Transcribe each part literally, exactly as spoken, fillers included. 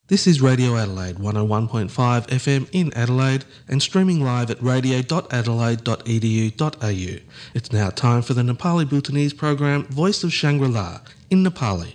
This is Radio Adelaide one oh one point five F M in Adelaide and streaming live at radio dot adelaide dot e d u dot a u. It's now time for the Nepali Bhutanese program Voice of Shangri-La in Nepali.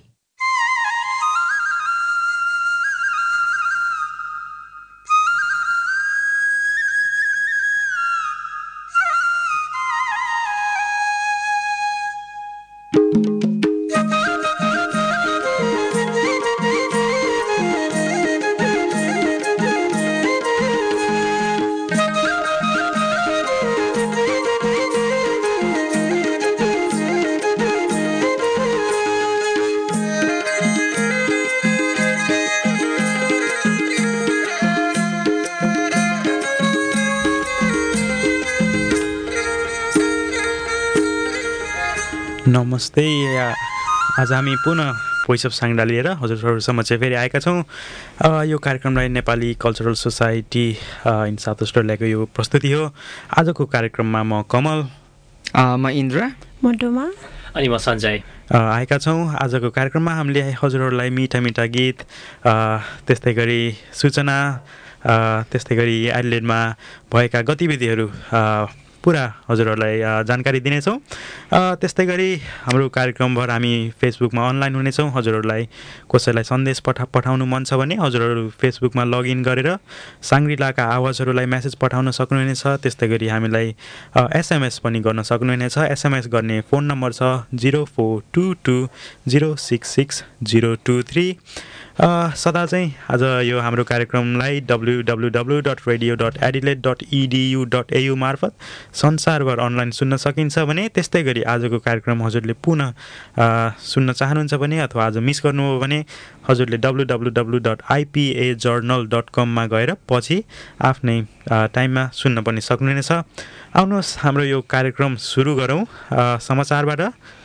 नमस्ते। आज हामी पुनः voice of साङ्गला लिएर हजुरहरूसम्म चाहिँ फेरि आएका छौँ। यो कार्यक्रमलाई Nepali cultural society in south अस्ट्रेलियाको यो प्रस्तुति हो। आजको कार्यक्रममा म कमल, म इन्द्र, म डोमा अनि म सञ्जय आएका छौँ। आजको कार्यक्रममा हामीले हजुरहरूलाई मिठा मिठा गीत, त्यस्तै गरी सूचना, त्यस्तै गरी एडिलेडमा भएका गतिविधिहरू पुरा हजुरहरूलाई जानकारी दिनेछौँ। त्यस्तै गरी हाम्रो कार्यक्रमभर हामी फेसबुकमा अनलाइन हुनेछौँ। हजुरहरूलाई कसैलाई सन्देश पठा पठाउनु मन छ भने हजुरहरू फेसबुकमा लगइन गरेर साङ्ग्रिलाका आवाजहरूलाई मेसेज पठाउन सक्नुहुनेछ। त्यस्तै गरी हामीलाई एसएमएस पनि गर्न सक्नुहुनेछ। एसएमएस गर्ने फोन नम्बर छ zero four two two zero six six zero two three. सदा चाहिँ आज यो हाम्रो कार्यक्रमलाई W W W dot radio dot Adelaide dot EDU dot AU मार्फत संसारभर अनलाइन सुन्न सकिन्छ भने, त्यस्तै गरी आजको कार्यक्रम हजुरले पुनः सुन्न चाहनुहुन्छ भने अथवा आज मिस गर्नुभयो भने हजुरले W W W dot IPA journal dot कममा गएर पछि आफ्नै टाइममा सुन्न पनि सक्नुहुनेछ। आउनुहोस् हाम्रो यो कार्यक्रम सुरु गरौँ समाचारबाट।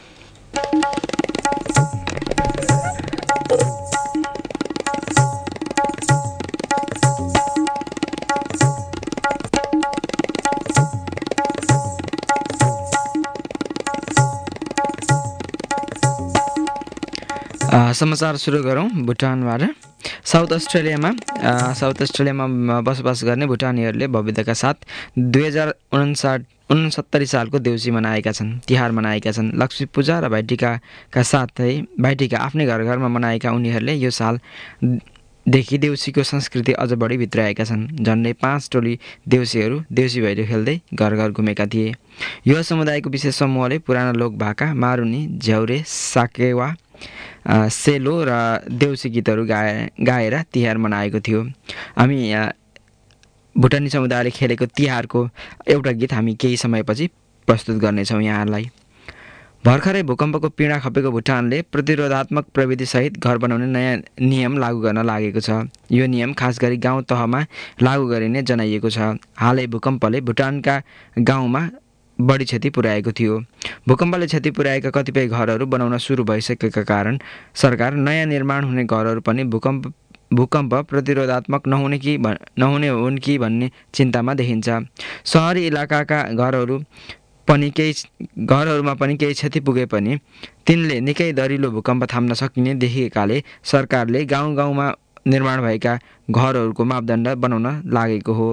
समाचार सुरु गरौँ भुटानबाट। साउथ अस्ट्रेलियामा साउथ अस्ट्रेलियामा बसोबास गर्ने भुटानीहरूले भव्यताका साथ दुई हजार उन्साठी उनसत्तरी सालको देउसी मनाएका छन् तिहार मनाएका छन्। लक्ष्मी पूजा र भाइटिकाका साथै भाइटिका आफ्नै घर घरमा मनाएका उनीहरूले यो सालदेखि देउसीको संस्कृति अझ बढी भित्राएका छन्। झन्डै पाँच टोली देउसीहरू देउसी भैलो खेल्दै घर घर घुमेका थिए। युवा समुदायको विशेष समूहले पुराना लोक भाका, मारुनी, झ्याउरे, साकेवा, सेलो र देउसी गीतहरू गाए गाएर तिहार मनाएको थियो। हामी भुटानी समुदायले खेलेको तिहारको एउटा गीत हामी केही समयपछि प्रस्तुत गर्नेछौँ यहाँलाई। भर्खरै भूकम्पको पीडा खपेको भुटानले प्रतिरोधात्मक प्रविधिसहित घर बनाउने नयाँ नियम लागू गर्न लागेको छ। यो नियम खास गरी गाउँ तहमा लागू गरिने जनाइएको छ। हालै भूकम्पले भुटानका गाउँमा बढी क्षति पुर्याएको थियो। भूकम्पले क्षति पुर्याएका कतिपय घरहरू बनाउन सुरु भइसकेका कारण सरकार नयाँ निर्माण हुने घरहरू पनि भूकम्प भूकम्प प्रतिरोधात्मक नहुने कि नहुने हुन् कि भन्ने चिन्तामा देखिन्छ। सहरी इलाकाका घरहरू पनि केही घरहरूमा पनि केही क्षति पुगे पनि तिनले निकै दरिलो भूकम्प थाम्न सकिने देखिएकाले सरकारले गाउँ गाउँमा निर्माण भएका घरहरूको मापदण्ड बनाउन लागेको हो।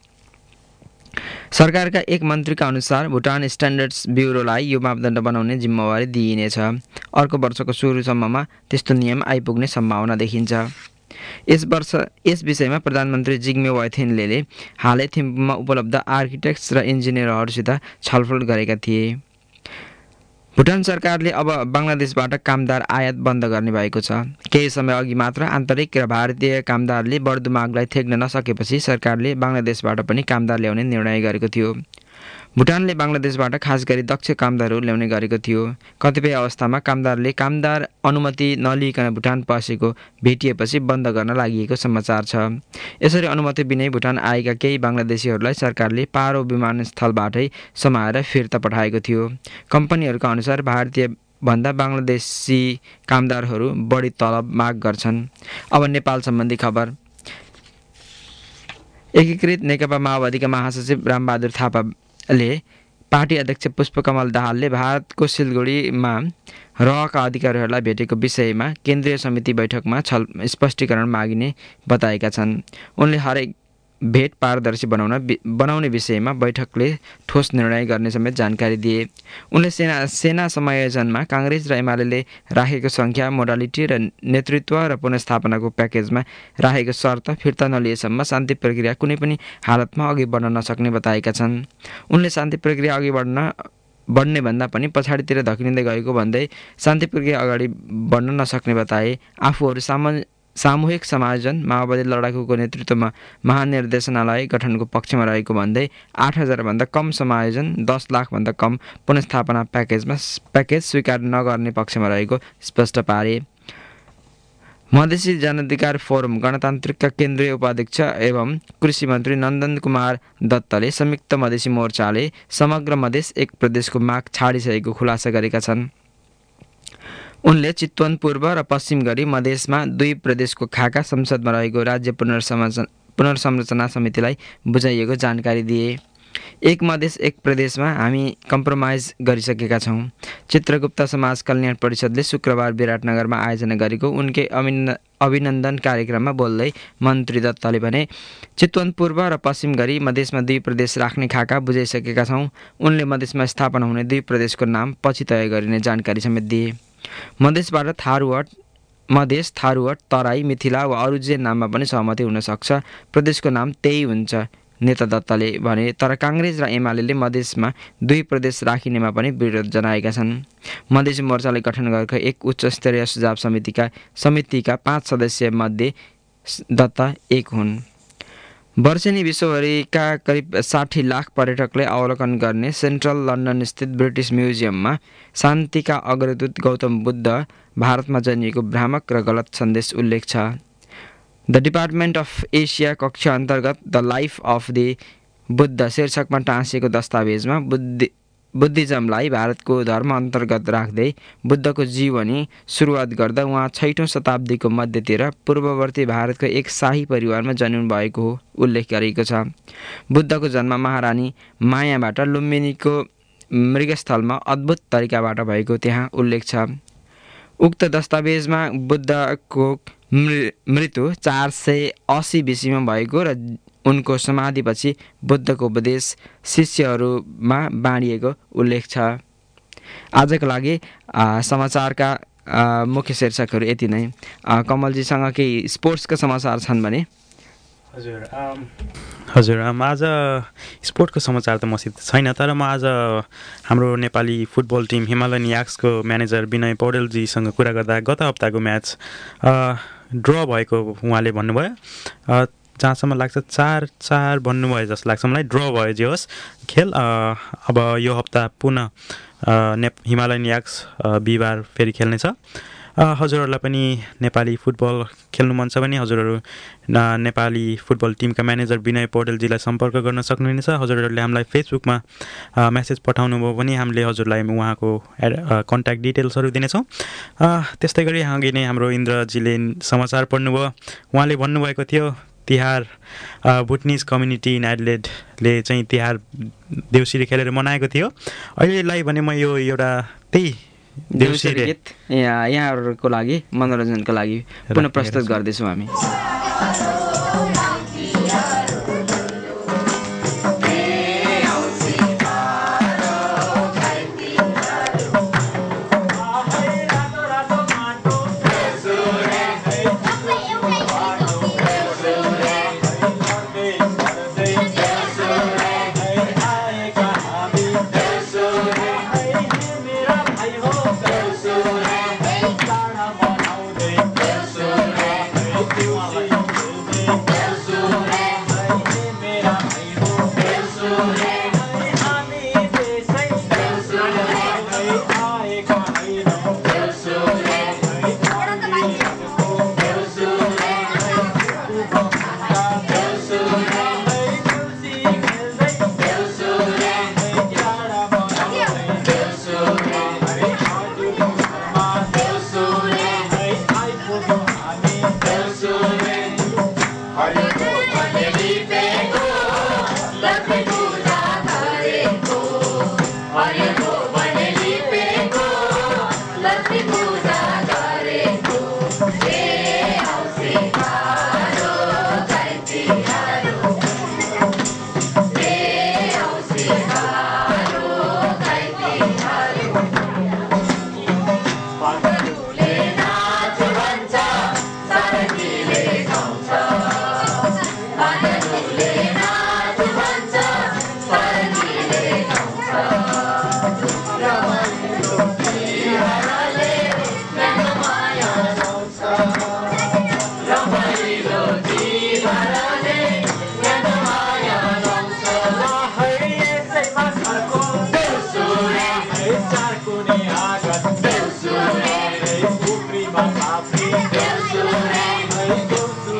सरकारका एक मन्त्रीका अनुसार भुटान स्ट्यान्डर्ड्स ब्युरोलाई यो मापदण्ड बनाउने जिम्मेवारी दिइनेछ। अर्को वर्षको सुरुसम्ममा त्यस्तो नियम आइपुग्ने सम्भावना देखिन्छ। यस वर्ष यस विषयमा प्रधानमन्त्री जिग्मे वाइथेनले हालै थिम्पूमा उपलब्ध आर्किटेक्ट्स र इन्जिनियरहरूसित छलफल गरेका थिए। भुटान सरकारले अब बङ्गलादेशबाट कामदार आयात बन्द गर्ने भएको छ। केही समय अघि मात्र आन्तरिक र भारतीय कामदारले बढ्दो मागलाई थेग्न नसकेपछि सरकारले बङ्गलादेशबाट पनि कामदार ल्याउने निर्णय गरेको थियो। भुटानले बङ्गलादेशबाट खास गरी दक्ष कामदारहरू ल्याउने गरेको थियो। कतिपय अवस्थामा कामदारले कामदार अनुमति नलिइकन भुटान पसेको भेटिएपछि बन्द गर्न लागि समाचार छ। यसरी अनुमति बिनै भुटान आएका केही बङ्गलादेशीहरूलाई सरकारले पारो विमानस्थलबाटै समाएर फिर्ता पठाएको थियो। कम्पनीहरूका अनुसार भारतीय भन्दा बङ्गलादेशी कामदारहरू बढी तलब माग गर्छन्। अब नेपाल सम्बन्धी खबर। एकीकृत नेकपा माओवादीका महासचिव रामबहादुर थापाले पार्टी अध्यक्ष पुष्पकमल दाहालले भारतको सिलगढीमा रहका अधिकारीहरूलाई भेटेको विषयमा केन्द्रीय समिति बैठकमा छल स्पष्टीकरण मागिने बताएका छन्। उनले हरेक भेट पारदर्शी बनाउन बनाउने विषयमा बैठकले ठोस निर्णय गर्ने समेत जानकारी दिए। उनले सेना सेना समायोजनमा काङ्ग्रेस र एमाले राखेको सङ्ख्या, मोडालिटी र नेतृत्व र पुनर्स्थापनाको प्याकेजमा राखेको शर्त फिर्ता नलिएसम्म शान्ति प्रक्रिया कुनै पनि हालतमा अघि बढ्न नसक्ने बताएका छन्। उनले शान्ति प्रक्रिया अघि बढ्न बढ्ने भन्दा पनि पछाडितिर धकिँदै गएको भन्दै शान्ति प्रक्रिया अगाडि बढ्न नसक्ने बताए। आफूहरू साम सामूहिक समायोजन, माओवादी लडाकुको नेतृत्वमा महानिर्देशनालय गठनको पक्षमा रहेको भन्दै आठ हजारभन्दा कम समायोजन, दस लाखभन्दा कम पुनर्स्थापना प्याकेजमा प्याकेज स्वीकार नगर्ने पक्षमा रहेको स्पष्ट पारे। मधेसी जनअधिकार फोरम गणतान्त्रिकका केन्द्रीय उपाध्यक्ष एवं कृषि मन्त्री नन्दन कुमार दत्तले संयुक्त मधेसी मोर्चाले समग्र मधेस एक प्रदेशको माग छाडिसकेको खुलासा गरेका छन्। उनले चितवन पूर्व र पश्चिम गरी मधेसमा दुई प्रदेशको खाका संसदमा रहेको राज्य पुनर्संरचना पुनर्संरचना समितिलाई बुझाइएको जानकारी दिए। एक मधेस एक प्रदेशमा हामी कम्प्रोमाइज गरिसकेका छौँ। चित्रगुप्त समाज कल्याण परिषदले शुक्रबार विराटनगरमा आयोजना गरेको उनकै अभिनन्दन कार्यक्रममा बोल्दै मन्त्री दत्तले भने, चितवन पूर्व र पश्चिम गरी मधेसमा दुई प्रदेश राख्ने खाका बुझाइसकेका छौँ। उनले मधेसमा स्थापना हुने दुई प्रदेशको नाम पछि तय गरिने जानकारी समेत दिए। मधेसबाट थारूवट, मधेस, थारूवट, तराई, मिथिला वा अरू जे नाममा पनि सहमति हुन सक्छ। प्रदेशको नाम त्यही हुन्छ, नेता दत्तले भने। तर काङ्ग्रेस र एमाले मधेसमा दुई प्रदेश राखिनेमा पनि विरोध जनाएका छन्। मधेसी मोर्चाले गठन गरेको एक उच्च स्तरीय सुझाव समितिका समितिका पाँच सदस्य मध्ये दत्त एक हुन्। वर्षेनी विश्वभरिका करिब साठी लाख पर्यटकले अवलोकन गर्ने सेन्ट्रल लन्डन स्थित ब्रिटिस म्युजियममा शान्तिका अग्रदूत गौतम बुद्ध भारतमा जन्मिएको भ्रामक र गलत सन्देश उल्लेख छ। द डिपार्टमेन्ट अफ एसिया कक्षा अन्तर्गत the life of the Buddha शीर्षकमा टाँसिएको दस्तावेजमा बुद्धि बुद्धिज्मलाई भारतको धर्म अन्तर्गत राख्दै बुद्धको जीवनी सुरुवात गर्दा उहाँ छैठौँ शताब्दीको मध्यतिर पूर्ववर्ती भारतको एक शाही परिवारमा जन्मनु भएको हो उल्लेख गरिएको छ। बुद्धको जन्म महारानी मायाबाट लुम्बिनीको मृगस्थलमा अद्भुत तरिकाबाट भएको त्यहाँ उल्लेख छ। उक्त दस्तावेजमा बुद्धको मृत्यु चार सय असी बिसीमा भएको र उनको समाधिपछि बुद्धको उपदेश शिष्यहरूमा बाँडिएको उल्लेख छ। आजको लागि समाचारका मुख्य शीर्षकहरू यति नै। कमलजीसँग केही स्पोर्ट्सका समाचार छन् भने? हजुर हजुर आज स्पोर्टको समाचार त मसित छैन, तर म आज हाम्रो नेपाली फुटबल टिम हिमालयन याक्सको म्यानेजर विनय पौडेलजीसँग कुरा गर्दा गत हप्ताको म्याच ड्र भएको उहाँले भन्नुभयो। जहाँसम्म लाग्छ चार चार भन्नुभयो जस्तो लाग्छ मलाई, ड्र भयो जे होस् खेल। अब यो हप्ता पुनः ने हिमालयन याक्स बिहिबार फेरि खेल्नेछ। हजुरहरूलाई पनि नेपाली फुटबल खेल्नु मन छ भने हजुरहरू नेपाली फुटबल टिमका म्यानेजर विनय पौडेलजीलाई सम्पर्क गर्न सक्नुहुनेछ। हजुरहरूले हामीलाई फेसबुकमा मेसेज पठाउनु भयो भने हामीले हजुरलाई उहाँको कन्ट्याक्ट डिटेल्सहरू दिनेछौँ। त्यस्तै गरी अघि नै हाम्रो इन्द्रजीले समाचार पढ्नुभयो। उहाँले भन्नुभएको थियो तिहार भुटनिज कम्युनिटी इन एडिलेडले चाहिँ तिहार देउसिरे खेलेर मनाएको थियो। अहिलेलाई भने म यो एउटा त्यही देउसिरे गीत यहाँ यहाँहरूको लागि मनोरञ्जनको लागि पुनः प्रस्तुत गर्दैछौँ हामी।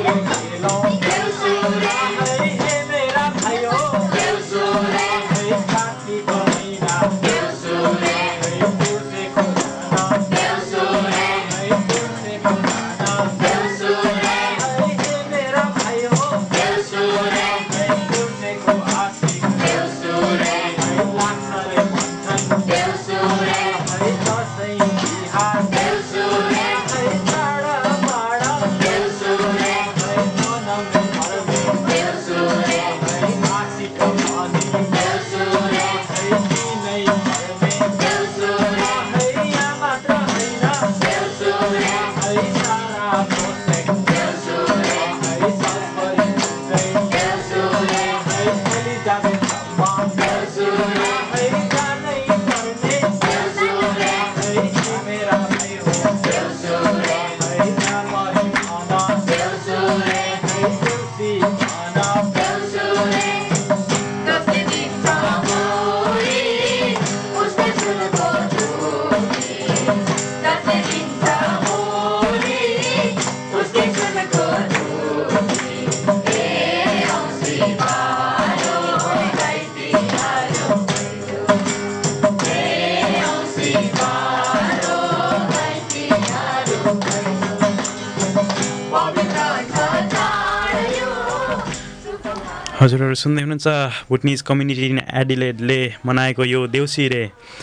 हजुरहरू सुन्दै हुनुहुन्छ भुटनिज कम्युनिटी इन एडिलेडले मनाएको यो देउसी रे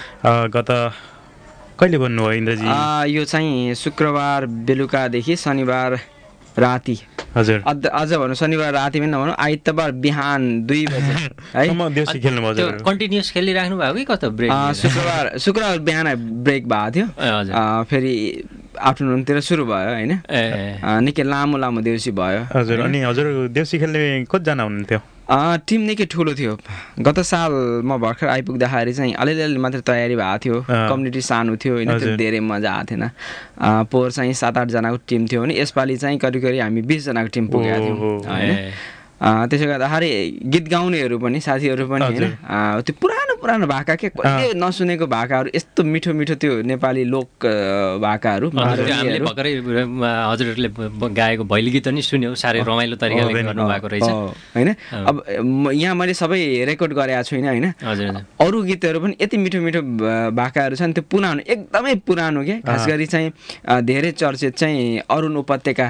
गत कहिले भन्नुभयो इन्द्रजी? यो चाहिँ शुक्रबार बेलुकादेखि शनिबार राति। हजुर अझ भनौँ शनिबार राति पनि नभनौँ, आइतबार बिहान दुई बजे है देउसी खेल्नु भयो। कन्टिन्युस खेलिराख्नु भएको कि कस्तो ब्रेक? शुक्रबार शुक्रबार बिहान ब्रेक भएको थियो, फेरि आफ्टरनुनतिर सुरु भयो होइन। निकै लामो लामो देउसी भयो। हजुर अनि हजुर देउसी खेल्ने कतिजना हुनुहुन्थ्यो? टिम निकै ठुलो थियो। गत साल म भर्खर आइपुग्दाखेरि चाहिँ अलिअलि मात्रै तयारी भएको थियो, कम्युनिटी सानो थियो होइन, त्यो धेरै मजा आएको थिएन। पोहोर चाहिँ सात आठजनाको टिम थियो भने यसपालि चाहिँ करिब करिब हामी बिसजनाको टिम पुगेका थियौँ होइन। त्यसो गर्दाखेरि गीत गाउनेहरू पनि साथीहरू पनि होइन, त्यो पुरानो पुरानो भाका के कहिले नसुनेको भाकाहरू, यस्तो मिठो मिठो त्यो नेपाली लोक भाकाहरू भर्खरै हजुरहरूले गाएको भैली गीत पनि सुन्यौँ, साह्रै रमाइलो तरिकाले गर्नुभएको रहेछ होइन। अब यहाँ मैले सबै रेकर्ड गरेको छुइनँ होइन, अरू गीतहरू पनि यति मिठो मिठो भाकाहरू छन्, त्यो पुरानो एकदमै पुरानो के। खास गरी चाहिँ धेरै चर्चित चाहिँ अरुण उपत्यका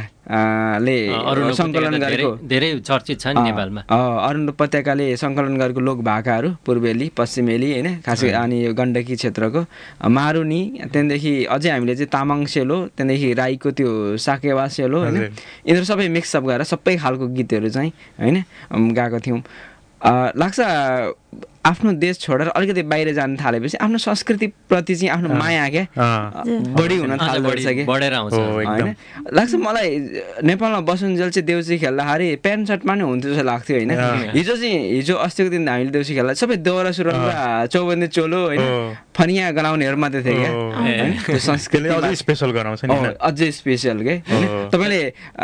ले सङ्कलन गरेको, धेरै चर्चित छ नि नेपालमा। अरुण उपत्यकाले सङ्कलन गरेको लोक भाकाहरू पूर्वेली पश्चिमेली होइन, खास गरी अनि यो गण्डकी क्षेत्रको मारुनी, त्यहाँदेखि अझै हामीले चाहिँ तामाङ सेलो, त्यहाँदेखि राईको त्यो साकेवा सेलो होइन, यिनीहरू सबै मिक्सअप गरेर सबै खालको गीतहरू चाहिँ होइन गाएको थियौँ। लाग्छ आफ्नो देश छोडेर अलिकति बाहिर जान थालेपछि आफ्नो संस्कृतिप्रति चाहिँ आफ्नो माया क्या बढी हुन थाल्दो रहेछ कि बढेर आउँछ होइन। लाग्छ मलाई नेपालमा बसुन्जेल चाहिँ देउसी खेल्दाखेरि प्यान्ट सर्टमा नै हुन्थ्यो जस्तो लाग्थ्यो होइन। हिजो चाहिँ हिजो अस्तिको दिन हामीले देउसी खेल्दा सबै दौरा सुरुवाल र चौबन्दी चोलो होइन फनिया गराउनेहरू मात्रै थियो क्या होइन। त्यो संस्कृति अझै स्पेसल गराउँछ नि, अझै स्पेसल के होइन। तपाईँले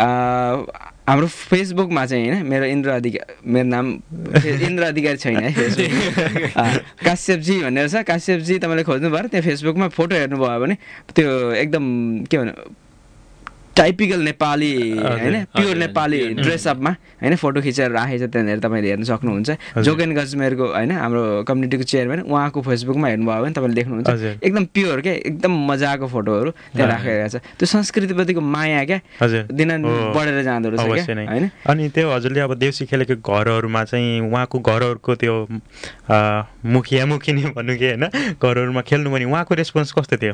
हाम्रो फेसबुकमा चाहिँ होइन, मेरो इन्द्र अधिकारी, मेरो नाम इन्द्र अधिकारी छैन है, फेसबुक काश्यपजी भनेर छ, काश्यपजी तपाईँले खोज्नु भयो त्यहाँ फेसबुकमा फोटो हेर्नुभयो भने त्यो एकदम के भन्नु टाइपिकल नेपाली होइन, प्योर नेपाली ड्रेसअपमा होइन फोटो खिचेर राखेको छ, त्यहाँनिर तपाईँले हेर्न सक्नुहुन्छ। जोगेन गजमेरको होइन हाम्रो कम्युनिटीको चेयरम्यान, उहाँको फेसबुकमा हेर्नुभयो भने तपाईँले देख्नुहुन्छ एकदम प्योर क्या, एकदम मजाको फोटोहरू त्यहाँ राखेको छ। त्यो संस्कृतिप्रतिको माया क्या दिन बढेर जाँदो रहेछ क्या होइन। अनि त्यो हजुरले अब देउसी खेलेको घरहरूमा चाहिँ उहाँको घरहरूको त्यो मुखिया मुखिनी भन्नु कि होइन, घरहरूमा खेल्नु भने उहाँको रेस्पोन्स कस्तो थियो?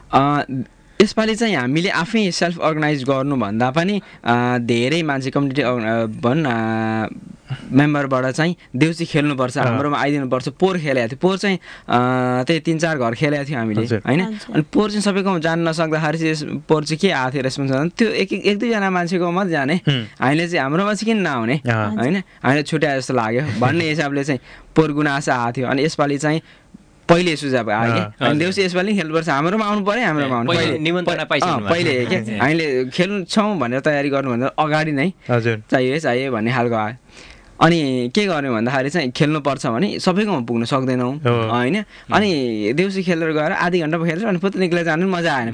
यसपालि चाहिँ हामीले आफै सेल्फ अर्गनाइज गर्नुभन्दा पनि धेरै मान्छे कम्युनिटी भन् मेम्बरबाट चाहिँ देउसी खेल्नुपर्छ, हाम्रोमा आइदिनुपर्छ। पोहोर खेलेको थियो, पोहोर चाहिँ त्यही तिन चार घर खेलेको थियो हामीले होइन। अनि पोहोर चाहिँ सबैकोमा जान नसक्दाखेरि चाहिँ पोहोर चाहिँ के आएको थियो रेस्पोन्स भन्दा त्यो एक एक दुईजना मान्छेको मात्रै जाने, हामीले चाहिँ हाम्रोमा चाहिँ किन नआउने होइन, हामीले छुट्याए जस्तो लाग्यो भन्ने हिसाबले चाहिँ पोहोर गुनासो आएको थियो। अनि यसपालि चाहिँ पहिले सुझाव आयो कि अनि देउसी यसपालि खेल्नुपर्छ, हाम्रोमा आउनु पऱ्यो, हाम्रोमा आउनु पहिले के हामीले खेल्छौँ भनेर तयारी गर्नुभन्दा अगाडि नै चाहियो चाहियो भन्ने खालको आयो। अनि के गर्ने भन्दाखेरि चाहिँ खेल्नुपर्छ भने सबैकोमा पुग्न सक्दैनौँ होइन अनि देउसी खेलेर गएर आधी घन्टा पो खेल्छ अनि पुत निक्लेर जानु मजा आएन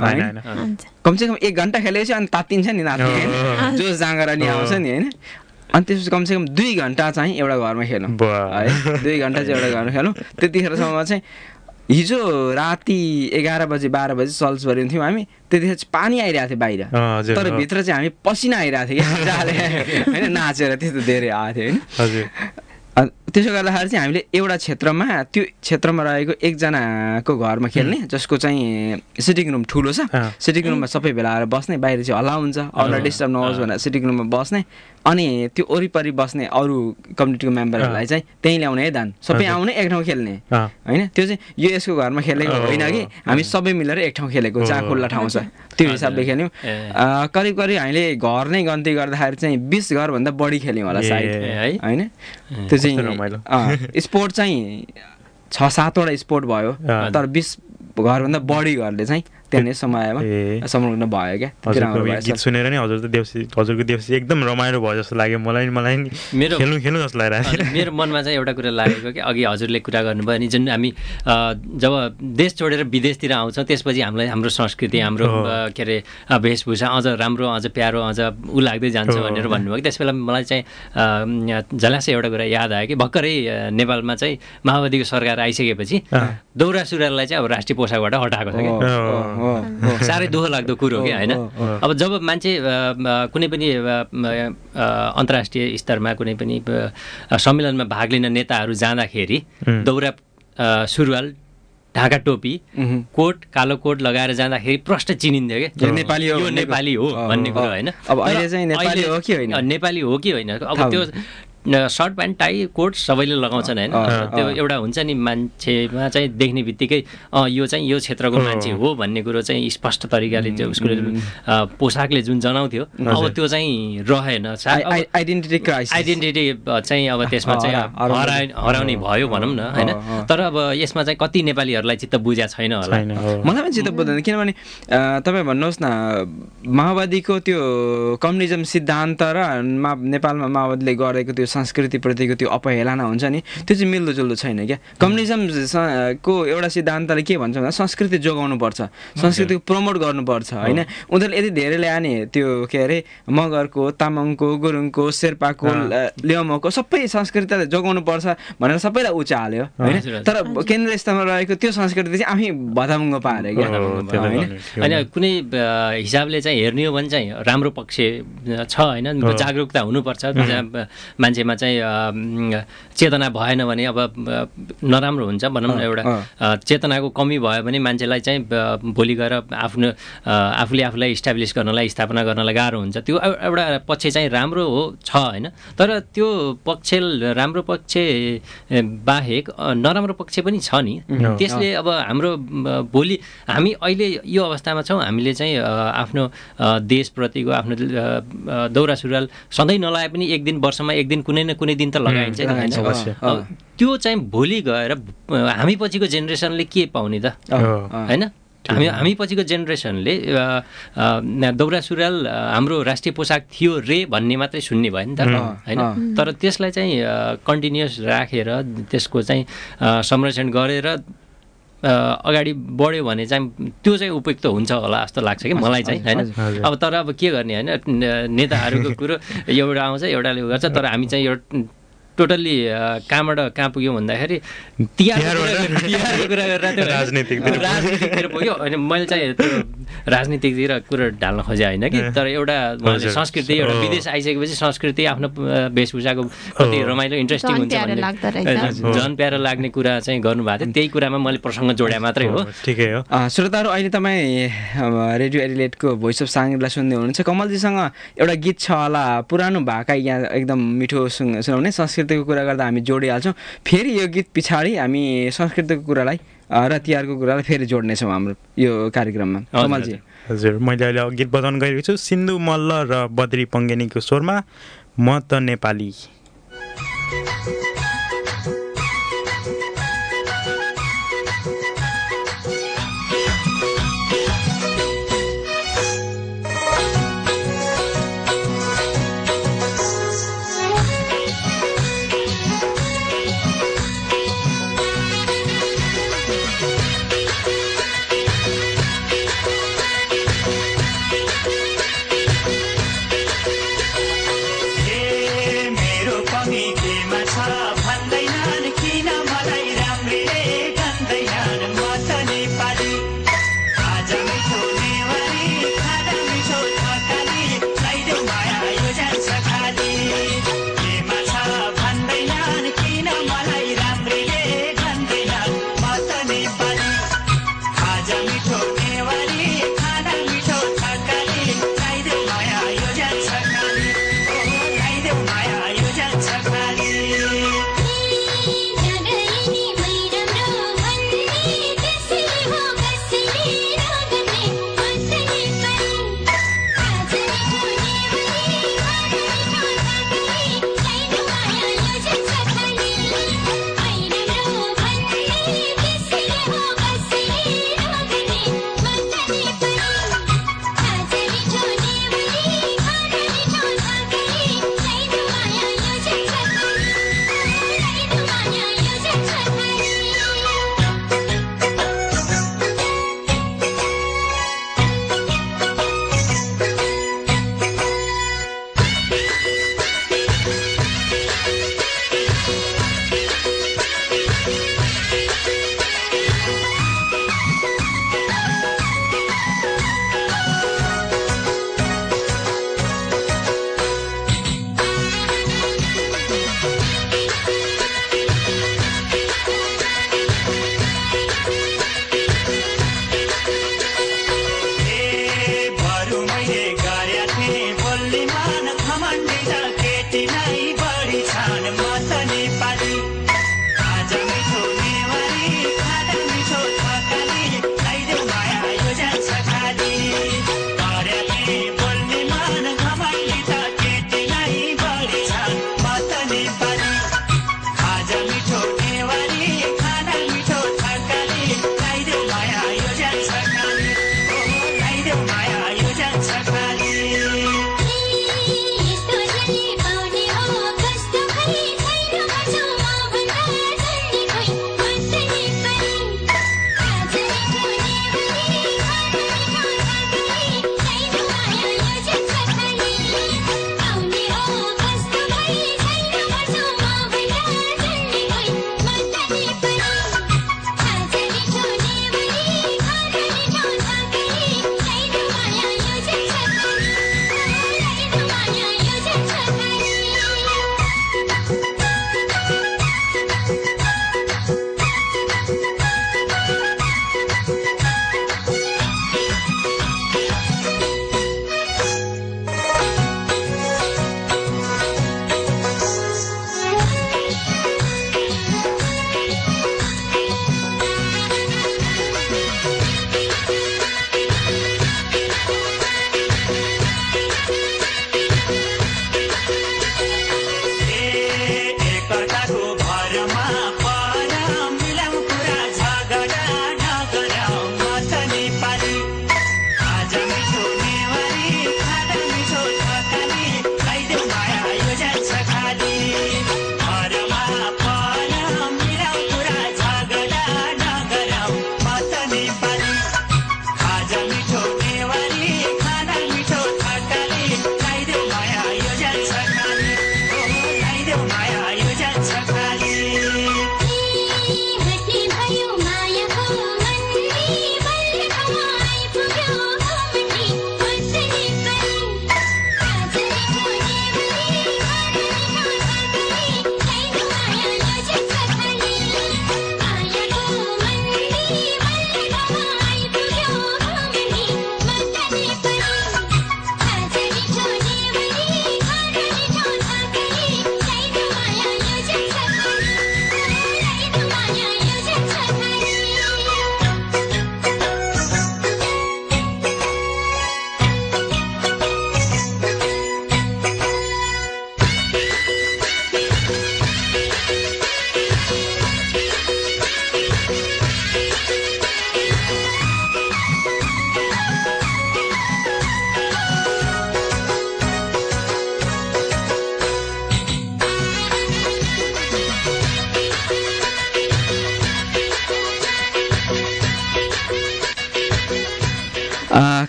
कमसेकम एक घन्टा खेलेपछि अनि तात्तिन्छ नि नाति जोस जाँगर नि आउँछ नि होइन अनि त्यसपछि कमसेकम दुई घन्टा चाहिँ एउटा घरमा खेलौँ है दुई घन्टा चाहिँ एउटा घरमा खेलौँ त्यतिखेरसम्म चाहिँ हिजो राति एघार बजी बाह्र बजी सल्सबरी थियौँ हामी त्यतिखेर चाहिँ पानी आइरहेको थियो बाहिर तर भित्र चाहिँ हामी पसिना आइरहेको थियो क्या जाले होइन नाचेर त्यस्तो धेरै आएको थियो होइन त्यसो गर्दाखेरि चाहिँ हामीले एउटा क्षेत्रमा त्यो क्षेत्रमा रहेको एकजनाको घरमा खेल्ने जसको चाहिँ सिटिङ रुम ठुलो छ सिटिङ रुममा सबै भेला आएर बस्ने बाहिर चाहिँ हल्ला हुन्छ अरूलाई डिस्टर्ब नहोस् भनेर सिटिङ रुममा बस्ने अनि त्यो वरिपरि बस्ने अरू कम्युनिटीको मेम्बरहरूलाई चाहिँ त्यहीँ ल्याउने है दान सबै आउने एक ठाउँ खेल्ने होइन त्यो चाहिँ यो यसको घरमा खेलेको होइन कि हामी सबै मिलेर एक ठाउँ खेलेको जहाँ खुल्ला ठाउँ छ त्यो हिसाबले खेल्यौँ करिब करिब हामीले घर नै गन्ती गर्दाखेरि चाहिँ बिस घरभन्दा बढी खेल्यौँ होला सायद होइन त्यो चाहिँ स्पोर्ट चाहिँ छ सातवटा स्पोर्ट भयो तर बिस घरभन्दा बढी घरले चाहिँ त्यहाँ समयमा सम्पूर्ण भयो क्या गीत सुनेर नि हजुर त देउसी हजुरको देउसी एकदम रमाइलो भयो जस्तो लाग्यो मलाई मलाई मेरो खेल्नु खेल्नु जस्तो लागिरहेको मेरो मनमा चाहिँ एउटा कुरा लागेको कि अघि हजुरले कुरा गर्नुभयो नि जुन हामी जब देश छोडेर विदेशतिर आउँछौँ त्यसपछि हामीलाई हाम्रो संस्कृति हाम्रो के अरे वेशभूषा अझ राम्रो अझ प्यारो अझ ऊ लाग्दै जान्छ भनेर भन्नुभयो कि त्यस बेला मलाई चाहिँ झल्यासै एउटा कुरा याद आयो कि भर्खरै नेपालमा चाहिँ माओवादीको सरकार आइसकेपछि दौरा सुरुवाललाई चाहिँ अब राष्ट्रिय पोसाकबाट हटाएको छ कि साह्रै दुःख लाग्दो कुरो कि होइन अब जब मान्छे कुनै पनि अन्तर्राष्ट्रिय स्तरमा कुनै पनि सम्मेलनमा भाग लिन नेताहरू जाँदाखेरि दौरा सुरुवाल ढाका टोपी कोट कालो कोट लगाएर जाँदाखेरि प्रष्ट चिनिन्थ्यो कि नेपाली हो यो नेपाली हो भन्ने कुरो होइन अब अहिले चाहिँ नेपाली हो कि होइन नेपाली हो कि होइन अब त्यो सर्ट प्यान्ट टाई कोट सबैले लगाउँछन् होइन त्यो एउटा हुन्छ नि मान्छेमा चाहिँ देख्ने बित्तिकै यो चाहिँ यो क्षेत्रको मान्छे हो भन्ने कुरो चाहिँ स्पष्ट तरिकाले चाहिँ उसको पोसाकले जुन जनाउँथ्यो अब त्यो चाहिँ रहेन आइडेन्टिटी क्राइसिस आइडेन्टिटी चाहिँ अब त्यसमा चाहिँ हराए हराउने भयो भनौँ न होइन तर अब यसमा चाहिँ कति नेपालीहरूलाई चित्त बुझ्या छैन होला मलाई पनि चित्त बुझ्दैन किनभने तपाईँ भन्नुहोस् न माओवादीको त्यो कम्युनिजम सिद्धान्त र नेपालमा माओवादीले गरेको त्यो संस्कृतिप्रतिको त्यो अपहेलना हुन्छ नि त्यो चाहिँ मिल्दोजुल्दो छैन क्या कम्युनिजमको एउटा सिद्धान्तले के भन्छ भन्दा संस्कृति जोगाउनुपर्छ संस्कृतिको प्रमोट गर्नुपर्छ होइन उनीहरूले यदि धेरै ल्याने त्यो के अरे मगरको तामाङको गुरुङको शेर्पाको लिम्बूको सबै संस्कृतिलाई जोगाउनुपर्छ भनेर सबैलाई उचा हाल्यो होइन तर केन्द्र स्तरमा रहेको त्यो संस्कृति चाहिँ आफै भदामुङ्गो पार्यो क्या होइन कुनै हिसाबले चाहिँ हेर्ने हो भने चाहिँ राम्रो पक्ष छ होइन जागरुकता हुनुपर्छ मान्छे मा चाहिँ चेतना भएन भने अब नराम्रो हुन्छ भनौँ न एउटा चेतनाको कमी भयो भने मान्छेलाई चाहिँ भोलि गएर आफ्नो आफूले आफूलाई इस्टाब्लिस गर्नलाई स्थापना गर्नलाई गाह्रो हुन्छ त्यो एउटा पक्ष चाहिँ राम्रो हो छ होइन तर त्यो पक्ष राम्रो पक्ष बाहेक नराम्रो पक्ष पनि छ नि त्यसले अब हाम्रो भोलि हामी अहिले यो अवस्थामा छौँ हामीले चाहिँ आफ्नो देशप्रतिको आफ्नो दौरा सुरुवाल सधैँ नलाए पनि एक दिन वर्षमा एक दिन कुनै न कुनै दिन त लगाइन्छ नि होइन त्यो चाहिँ भोलि गएर हामी पछिको जेनेरेसनले के पाउने त होइन हामी हामी पछिको जेनेरेसनले दौरा सुरुवाल हाम्रो राष्ट्रिय पोसाक थियो रे भन्ने मात्रै सुन्ने भयो नि त होइन तर त्यसलाई चाहिँ कन्टिन्युस राखेर त्यसको चाहिँ संरक्षण गरेर अगाडि बढ्यो भने चाहिँ त्यो चाहिँ उपयुक्त हुन्छ होला जस्तो लाग्छ कि मलाई चाहिँ होइन अब तर अब के गर्ने होइन नेताहरूको कुरो एउटा आउँछ एउटाले गर्छ तर हामी चाहिँ एउटा टोटल्ली कहाँबाट कहाँ पुग्यौँ भन्दाखेरि तिहारको कुरा गरेर राजनीतिकतिर पुग्यो होइन मैले चाहिँ त्यो राजनीतिकतिर कुरा ढाल्न खोजेँ होइन कि तर एउटा संस्कृति एउटा विदेश आइसकेपछि संस्कृति आफ्नो वेशभूषाको कति रमाइलो इन्ट्रेस्टिङ हुन्छ भन्ने झन् प्यारो लाग्ने कुरा चाहिँ गर्नुभएको थियो त्यही कुरामा मैले प्रसङ्ग जोड्या मात्रै हो ठिकै हो श्रोताहरू अहिले तपाईँ रेडियो एडिलेटको भोइस अफ साङ्गीलाई सुन्दै हुनुहुन्छ कमलजीसँग एउटा गीत छ होला पुरानो भाका यहाँ एकदम मिठो सुनाउने संस्कृति कुरा गर्दा हामी जोडिहाल्छौँ फेरि यो गीत पछाडि हामी संस्कृतिको कुरालाई र तिहारको कुरालाई फेरि जोड्नेछौँ हाम्रो यो कार्यक्रममा कमलजी हजुर मैले अहिले गीत बजाउन गइरहेको छु सिन्धु मल्ल र बद्री पङ्गेनीको स्वरमा म त नेपाली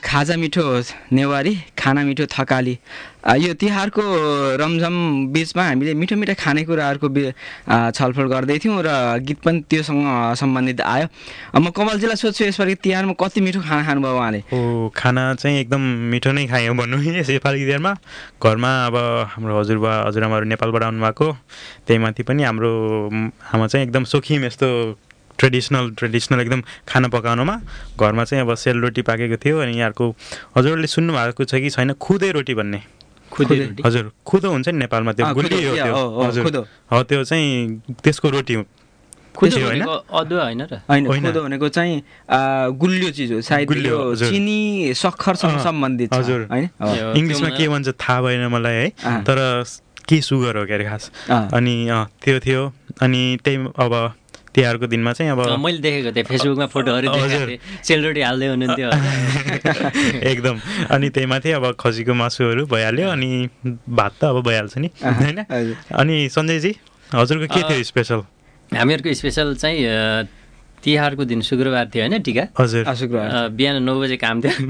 खाजा मिठो नेवारी, खाना मिठो थकाली। यो तिहारको रमझम बिचमा हामीले मिठो मिठो खानेकुराहरूको छलफल गर्दै थियौँ र गीत पनि त्योसँग सम्बन्धित आयो। म कमलजीलाई सोध्छु यसपालि तिहारमा कति मिठो खाना खानुभयो उहाँले? ओ खाना चाहिँ एकदम मिठो नै खायौँ भनौँ यसपालि तिहारमा। घरमा अब हाम्रो हजुरबा हजुरआमाहरू नेपालबाट आउनुभएको, त्यही माथि पनि हाम्रो आमा चाहिँ एकदम सोखिम यस्तो ट्रेडिसनल ट्रेडिसनल एकदम खाना पकाउनुमा। घरमा चाहिँ अब सेलरोटी पाकेको थियो। अनि यहाँको हजुरहरूले सुन्नु भएको छ कि छैन खुदे रोटी भन्ने? खुदे हजुर खुदो हुन्छ नि नेपालमा, त्यो गुलियो हो त्यो। हजुर हो त्यो चाहिँ त्यसको रोटी हो। खुदो भनेको अदुवा होइन र? होइन, खुदो भनेको चाहिँ गुलियो चिज हो, सायद यो चिनी सक्खरसँग सम्बन्धित छ हैन। इङ्ग्लिसमा के भन्छ थाहा भएन मलाई है, तर के सुगर हो के अरे खास। अनि त्यो थियो। अनि त्यही अब तिहारको दिनमा चाहिँ अब मैले देखेको थिएँ फेसबुकमा फोटोहरू देखेको थिएँ, सेलरोटी हाल्दै हुनुहुन्थ्यो एकदम। अनि त्यही माथि अब खसीको मासुहरू भइहाल्यो। अनि भात त अब भइहाल्छ नि होइन। अनि सञ्जयजी हजुरको के थियो स्पेसल? हामीहरूको स्पेसल चाहिँ तिहारको दिन शुक्रबार थियो होइन, टिका। हजुर शुक्रबार बिहान नौ बजे काम थियो।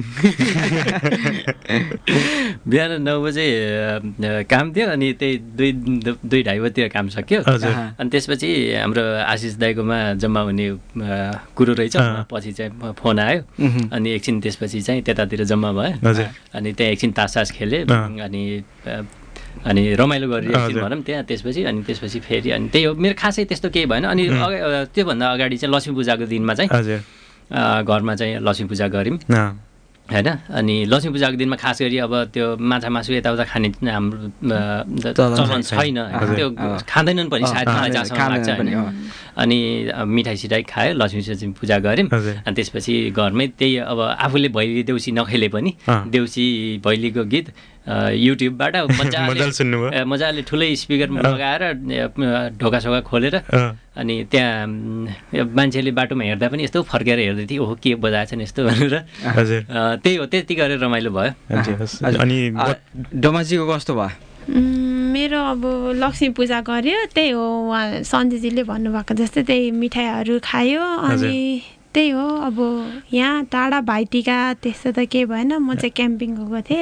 बिहान नौ बजे काम थियो। अनि त्यही दुई दुई ढाई बजीतिर काम सक्यो। अनि त्यसपछि हाम्रो आशिष दाइकोमा जम्मा हुने कुरो रहेछ, पछि चाहिँ फोन आयो। अनि एकछिन त्यसपछि चाहिँ त्यतातिर जम्मा भयो। अनि त्यहाँ एकछिन तास खेले। अनि अनि रमाइलो गरिरहेको भनौँ त्यहाँ। त्यसपछि अनि त्यसपछि फेरि अनि त्यही हो, मेरो खासै त्यस्तो केही भएन। अनि त्योभन्दा अगाडि चाहिँ लक्ष्मी पूजाको दिनमा चाहिँ घरमा चाहिँ लक्ष्मी पूजा गऱ्यौँ होइन। अनि लक्ष्मी पूजाको दिनमा खास गरी अब त्यो माछा मासु यताउता खाने हाम्रो चलन छैन, त्यो खाँदैनन् पनि सायद, मलाई जहाँसम्म लाग्छ होइन। अनि मिठाई सिठाई खायो, लक्ष्मी पूजा गऱ्यौँ। अनि त्यसपछि घरमै त्यही अब आफूले भैली देउसी नखेले पनि देउसी भैलीको गीत युट्युबबाट मजाले मजाले ठुलै स्पिकर लगाएर ढोकासोका खोलेर अनि त्यहाँ मान्छेले बाटोमा हेर्दा पनि यस्तो फर्केर हेर्दै थियो, ओहो के बजाएछन् यस्तो भनेर। त्यही हो, त्यति गरेर रमाइलो भयो। अनि डोमाजीको कस्तो भयो? मेरो अब लक्ष्मी पूजा गऱ्यो, त्यही हो उहाँ सञ्जयजीले भन्नुभएको जस्तै त्यही मिठाईहरू खायो। अनि त्यही हो, अब यहाँ टाढा भाइटिका त्यस्तो त केही भएन। म चाहिँ क्याम्पिङ गएको थिएँ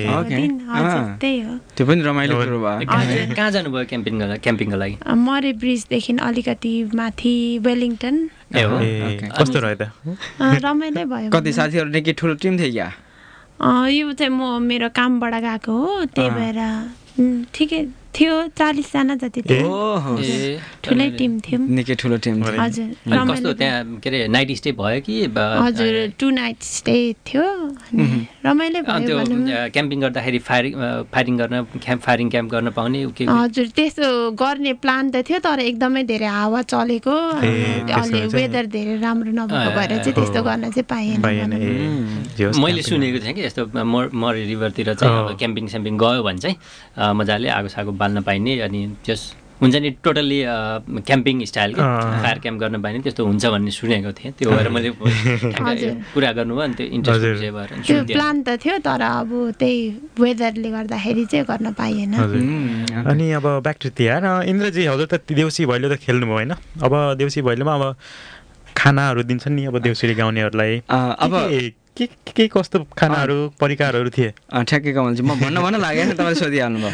त्यही हो। त्यो पनि रमाइलो कुरो भयो। कहाँ जानुभयो क्याम्पिङ क्याम्पिङको लागि? मरे ब्रिजदेखि अलिकति माथि वेलिङटन। कस्तो रह्यो त? रमाइलो भयो। कति साथीहरू निकै ठुलो टिम थियो क्या? यो चाहिँ म मेरो कामबाट गएको हो, त्यही भएर ठिकै थियो। चालिसजना जति थियो, ठुलै टिम थियो, निकै ठुलो टिम थियो। हजुर कस्तो त्यहाँ के अरे नाइट स्टे भयो कि? हजुर टु नाइट स्टे थियो। रमाइलो भयो। क्याम्पिङ गर्दाखेरि फायरिङ फायरिङ गर्न क्याम्प फायरिङ क्याम्प गर्न पाउने? हजुर त्यस्तो गर्ने प्लान त थियो, तर एकदमै धेरै हावा चलेको, अहिले वेदर धेरै राम्रो नभएको भएर चाहिँ त्यस्तो गर्न चाहिँ पाएन। मैले सुनेको थिएँ कि यस्तो मरे रिभरतिर चाहिँ क्याम्पिङ स्याम्पिङ गयो भने चाहिँ मजाले आगो सागो बाल्न पाइने, अनि त्यस हुन्छ नि टोटल्ली क्याम्पिङ स्टाइल के फायर क्याम्प गर्न पाइने त्यस्तो हुन्छ भन्ने सुनेको थिएँ। त्यो भएर मैले कुरा गर्नुभयो। अनि त्यो इन्ट्रेस्ट भएर त्यो प्लान त थियो, तर अब त्यही वेदरले गर्दाखेरि चाहिँ गर्न पाइएन। अनि अब ब्याक टु तिहार, इन्द्रजी हजुर त देउसी भैलो त खेल्नुभयो होइन? अब देउसी भैलोमा अब खानाहरू दिन्छन् नि अब देउसीले गाउनेहरूलाई, अब के के कस्तो खानाहरू परिकारहरू थिए? ठ्याक्कै कमलजी म भन्न भन्न लागेन, तपाईँले सोधिहाल्नुभयो।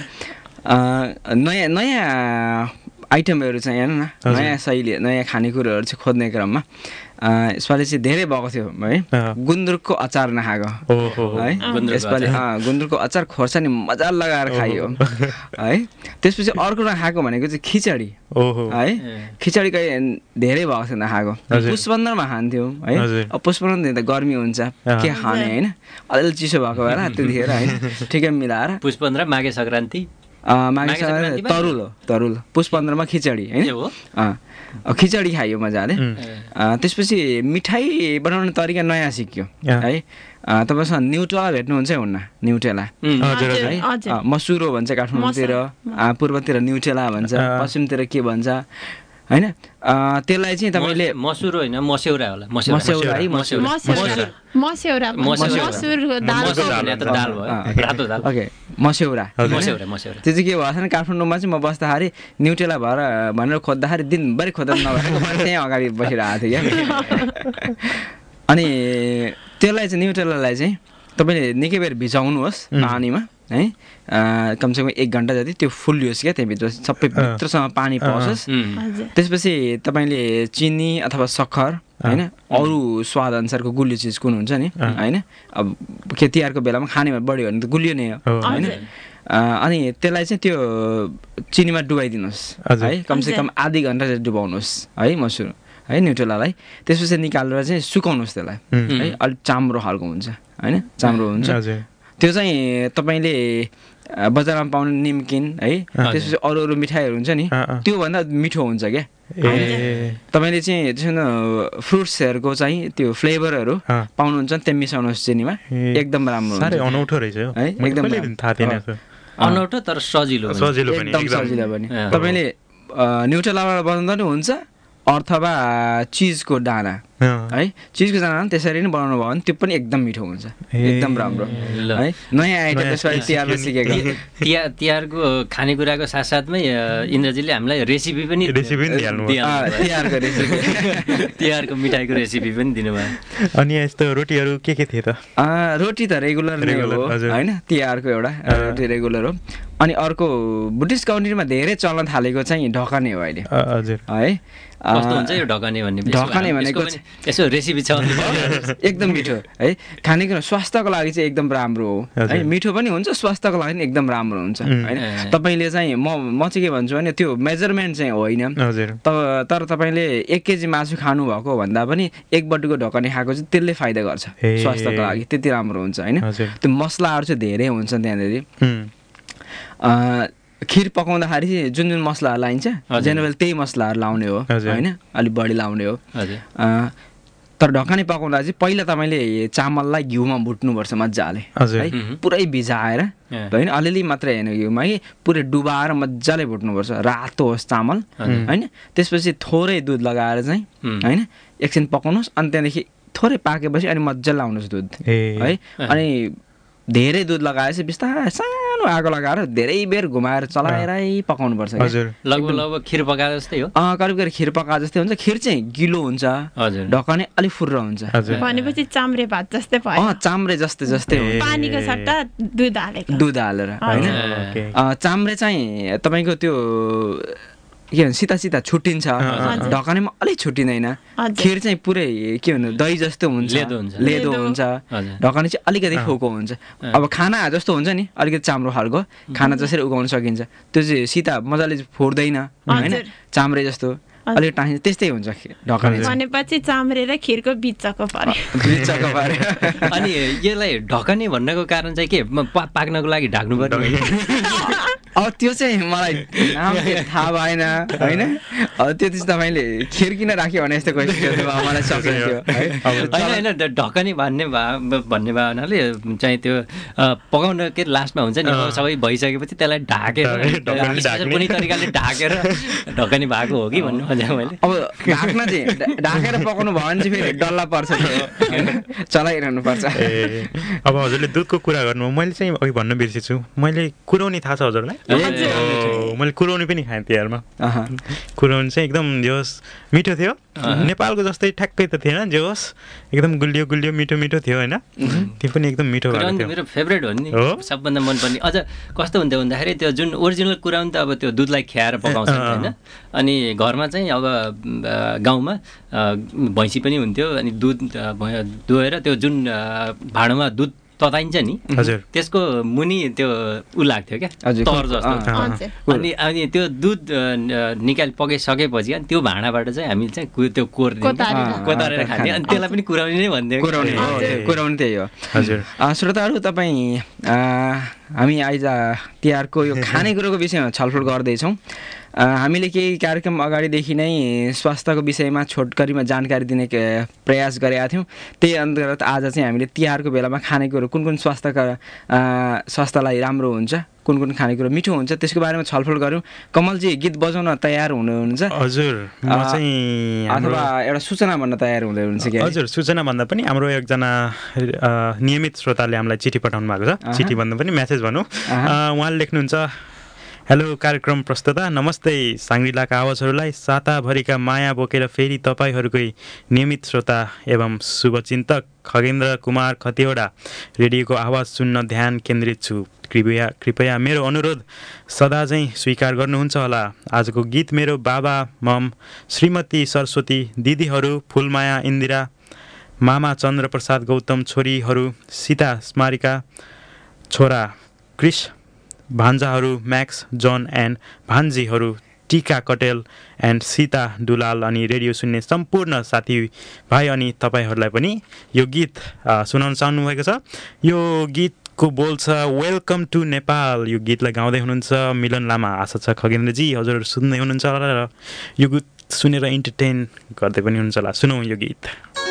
नयाँ नयाँ आइटमहरू चाहिँ हेर्नु न, नयाँ शैली नयाँ खानेकुरोहरू चाहिँ खोज्ने क्रममा यसपालि चाहिँ धेरै भएको थियो है। गुन्द्रुकको अचार नखाएको है यसपालि, गुन्द्रुकको अचार खोर्सानी मजाले लगाएर खाइयो है। त्यसपछि अर्को नखाएको भनेको चाहिँ खिचडी है। खिचडी कहीँ धेरै भएको थियो नखाएको, पुष पन्ध्रमा खान्थ्यो है। अब पुष पन्ध्रमा त गर्मी हुन्छ के खाने होइन, अलिअलि चिसो भएको भएर त्यतिखेर होइन ठिकै मिलाएर। पुष पन्ध्र माघे सङ्क्रान्ति माघे सङ्क्रान्ति तरुल हो, तरुल पुष पन्ध्रमा खिचडी होइन। खिचडी खाइयो मजाले। त्यसपछि मिठाई बनाउने तरिका नयाँ सिक्यो है। तपाईँसँग न्युटेला भेट्नुहुन्छ हुन्न? न्युटेला है, मसुरो भन्छ काठमाडौँतिर, पूर्वतिर न्युटेला भन्छ, पश्चिमतिर के भन्छ होइन। त्यसलाई चाहिँ तपाईँले मसुरो होइन मस्यौरा होला, मस्यौरा है, मस्यौरा ओके मस्यौरा त्यो चाहिँ के भएको छैन। काठमाडौँमा चाहिँ म बस्दाखेरि न्युटेला भएर भनेर खोज्दाखेरि दिनभरि खोज्दा नभएको त्यहीँ अगाडि बसिरहेको थियो क्या। अनि त्यसलाई चाहिँ न्युटेलालाई चाहिँ तपाईँले निकै बेर भिजाउनुहोस् पानीमा है, कमसेकम एक घन्टा जति त्यो फुलियोस् क्या, त्यहाँभित्र सबै भित्रसँग पानी पसोस्। त्यसपछि तपाईँले चिनी अथवा सक्खर होइन अरू स्वाद अनुसारको गुलियो चिज कुन हुन्छ नि होइन, अब के तिहारको बेलामा खाने बढी भने त गुलियो नै हो होइन। अनि त्यसलाई चाहिँ त्यो चिनीमा डुबाइदिनुहोस् है, कमसेकम आधी घन्टा चाहिँ डुबाउनुहोस् है मसुर है न्युट्रेलालाई। त्यसपछि निकालेर चाहिँ सुकाउनुहोस् त्यसलाई है, अलिक चाम्रो खालको हुन्छ होइन, चाम्रो हुन्छ त्यो चाहिँ। तपाईँले बजारमा पाउने निम्किन है, त्यसपछि अरू अरू मिठाईहरू हुन्छ नि त्योभन्दा मिठो हुन्छ क्या। तपाईँले चाहिँ त्यसमा फ्रुट्सहरूको चाहिँ त्यो फ्लेभरहरू पाउनुहुन्छ नि, त्यो मिसाउनुहोस् चिनीमा, एकदम राम्रो हुन्छ, अनौठो रहेछ है, एकदम अनौठो तर सजिलो सजिलो पनि, एकदम सजिलो पनि। तपाईँले न्युट्रेलाबाट बनाउँदा पनि हुन्छ अथवा चिजको दाना है, चिजको दाना त्यसरी नै बनाउनु भयो भने त्यो पनि एकदम मिठो हुन्छ, एकदम राम्रो है। नयाँ आइटम त्यसपछि तिहारमा सिकेको। तिहार तिहारको खानेकुराको साथसाथमै इन्द्रजीले हामीलाई रेसिपी पनि रेसिपी पनि दिइहाल्नु भयो, तिहारको रेसिपी तिहारको मिठाईको रेसिपी पनि दिनुभयो। अनि यस्तो रोटीहरू के के थियो त? रोटी त रेगुलर नै हो होइन, तिहारको एउटा रोटी रेगुलर हो। अनि अर्को बुद्धिस्ट कम्युनिटीमा धेरै चल्न थालेको चाहिँ ढकने हो अहिले है। कस्तो हुन्छ यो ढकने भन्ने? ढकने भनेको यसो रेसिपी छ एकदम मिठो है, खानेकुरा स्वास्थ्यको लागि चाहिँ एकदम राम्रो हो है, मिठो पनि हुन्छ स्वास्थ्यको लागि पनि एकदम राम्रो हुन्छ होइन। तपाईँले चाहिँ म म चाहिँ के भन्छु भने त्यो मेजरमेन्ट चाहिँ होइन, तर तपाईँले एक केजी मासु खानुभएको भन्दा पनि एक बटुको ढकने खाएको चाहिँ त्यसले फाइदा गर्छ स्वास्थ्यको लागि, त्यति राम्रो हुन्छ होइन। त्यो मसलाहरू चाहिँ धेरै हुन्छ त्यहाँनिर। खिर पकाउँदाखेरि चाहिँ जुन जुन मसलाहरू लाइन्छ जेनरल त्यही मसलाहरू लाउने हो होइन, अलिक बढी लाउने हो। तर ढकने पकाउँदा चाहिँ पहिला तपाईँले चामललाई घिउमा भुट्नुपर्छ मजाले है, पुरै भिजाएर होइन, अलिअलि मात्रै होइन घिउमा कि पुरै डुबाएर मजाले भुट्नुपर्छ, रातो होस् चामल होइन। त्यसपछि थोरै दुध लगाएर चाहिँ होइन एकछिन पकाउनुहोस्, अनि त्यहाँदेखि थोरै पाकेपछि अनि मजाले लाउनुहोस् दुध है। अनि धेरै दुध लगाएर चाहिँ बिस्तारै सानो आगो लगाएर धेरै बेर घुमाएर चलाएरै पकाउनुपर्छ। लगभग लगभग खिर पकाए जस्तै हो, करिब करिब खिर पकाए जस्तै हुन्छ। खिर चाहिँ गिलो हुन्छ, ढकने अलिक फुर्र हुन्छ, भनेपछि चाम्रे भात जस्तै भयो। अँ चाम्रे जस्तै जस्तै हो, पानीको सट्टा दुध हालेको, दुध हालेर होइन। चाम्रे चाहिँ तपाईँको त्यो के भन्छ सिता सिता छुट्टिन्छ, ढकनेमा अलिक छुट्टिँदैन। खिर चाहिँ पुरै के भन्नु दही जस्तो हुन्छ, लेदो हुन्छ, ढकने चाहिँ अलिकति फोको हुन्छ। अब खाना जस्तो हुन्छ नि अलिकति चाम्रो खालको, खाना जसरी उगाउन सकिन्छ त्यो चाहिँ सिता मजाले फोड्दैन होइन, चाम्रे जस्तो अलिक टाइम त्यस्तै हुन्छ ढकने भनेपछि चाम्रे र खिरको बिचको पर्यो, बिचको पर्यो। अनि यसलाई ढकने भन्नको कारण चाहिँ के पाक्नको लागि ढाक्नु पर्यो? अब त्यो चाहिँ मलाई नाम थाहा भएन होइन, अब त्यो चाहिँ तपाईँले खिर किन राख्यो भने यस्तो क्वेसन मलाई सक्छ होइन होइन। ढकने भन्ने भन्ने भावनाले चाहिँ त्यो पकाउन के लास्टमा हुन्छ नि, सबै भइसकेपछि त्यसलाई ढाकेर कुनै तरिकाले ढाकेर ढकने भएको हो कि भन्नु खोजेँ मैले। अब ढाक्न चाहिँ ढाकेर पकाउनु भयो भने चाहिँ फेरि डल्ला पर्छ, चलाइरहनु पर्छ। अब हजुरले दुधको कुरा गर्नु, मैले चाहिँ अघि भन्न बिर्सेछु, मैले कुराउनी थाहा छ हजुरलाई? मैले कुराउनी पनि खाएँ तिहारमा। कुराउनी चाहिँ एकदम जे होस् मिठो थियो, नेपालको जस्तै ठ्याक्कै त थिएन, जे होस् एकदम गुलियो गुलियो मिठो मिठो थियो होइन, त्यो पनि एकदम मिठो भएको थियो। मेरो फेभरेट हो नि, सबभन्दा मनपर्ने। अझ कस्तो हुन्थ्यो भन्दाखेरि त्यो जुन ओरिजिनल कुराउनी त अब त्यो दुधलाई ख्याएर पकाउँछ होइन, अनि घरमा चाहिँ अब गाउँमा भैँसी पनि हुन्थ्यो, अनि दुध दुहेर त्यो जुन भाँडोमा दुध तताइन्छ नि त्यसको मुनि त्यो उ लाग्थ्यो क्या तर जस्तो, अनि अनि त्यो दुध निकाल पकाइसकेपछि अनि त्यो भाँडाबाट चाहिँ हामीले चाहिँ त्यो कोर कोतारेर खाने, अनि त्यसलाई पनि कुराउनी नै भन्थ्यो। कुराउनी त्यही हो हजुर। श्रोताहरू तपाईँ हामी आइज तिहारको यो खानेकुरोको विषयमा छलफल गर्दैछौँ। हामीले केही कार्यक्रम अगाडिदेखि नै स्वास्थ्यको विषयमा छोटकरीमा जानकारी दिने प्रयास गरेका थियौँ, त्यही अन्तर्गत आज चाहिँ हामीले तिहारको बेलामा खानेकुरो कुन कुन स्वास्थ्यका स्वास्थ्यलाई राम्रो हुन्छ, कुन कुन खानेकुरो मिठो हुन्छ त्यसको बारेमा छलफल गऱ्यौँ। कमलजी गीत बजाउन तयार हुनुहुन्छ? हजुर म चाहिँ अथवा एउटा सूचना भन्न तयार हुँदै हुनुहुन्छ कि? हजुर सूचना भन्दा पनि हाम्रो एकजना नियमित श्रोताले हामीलाई चिठी पठाउनु भएको छ, चिठी भन्दा पनि म्यासेज भनौँ। उहाँले लेख्नुहुन्छ, हेलो कार्यक्रम प्रस्तुता नमस्ते। साङ्ग्रिलाका आवाजहरूलाई साताभरिका माया बोकेर फेरि तपाईँहरूकै नियमित श्रोता एवं शुभचिन्तक खगेन्द्र कुमार खतिवडा रेडियोको आवाज सुन्न ध्यान केन्द्रित छु। कृपया कृपया मेरो अनुरोध सदा चाहिँ स्वीकार गर्नुहुन्छ होला। आजको गीत मेरो बाबा मम श्रीमती सरस्वती दिदीहरू फुलमाया इन्दिरा मामा चन्द्रप्रसाद गौतम छोरीहरू सीता स्मारिका छोरा क्रिस भान्जाहरू म्याक्स जन एन्ड भान्जीहरू टिका कटेल एन्ड सीता दुलाल अनि रेडियो सुन्ने सम्पूर्ण साथीभाइ अनि तपाईँहरूलाई पनि यो गीत सुनाउन चाहनुभएको छ। यो गीतको बोल छ वेलकम टु नेपाल। यो गीतलाई गाउँदै हुनुहुन्छ मिलन लामा। आशा छ खगेन्द्रजी हजुरहरू सुन्दै हुनुहुन्छ होला र यो गीत सुनेर इन्टरटेन गर्दै पनि हुनुहुन्छ होला। सुनौँ यो गीत।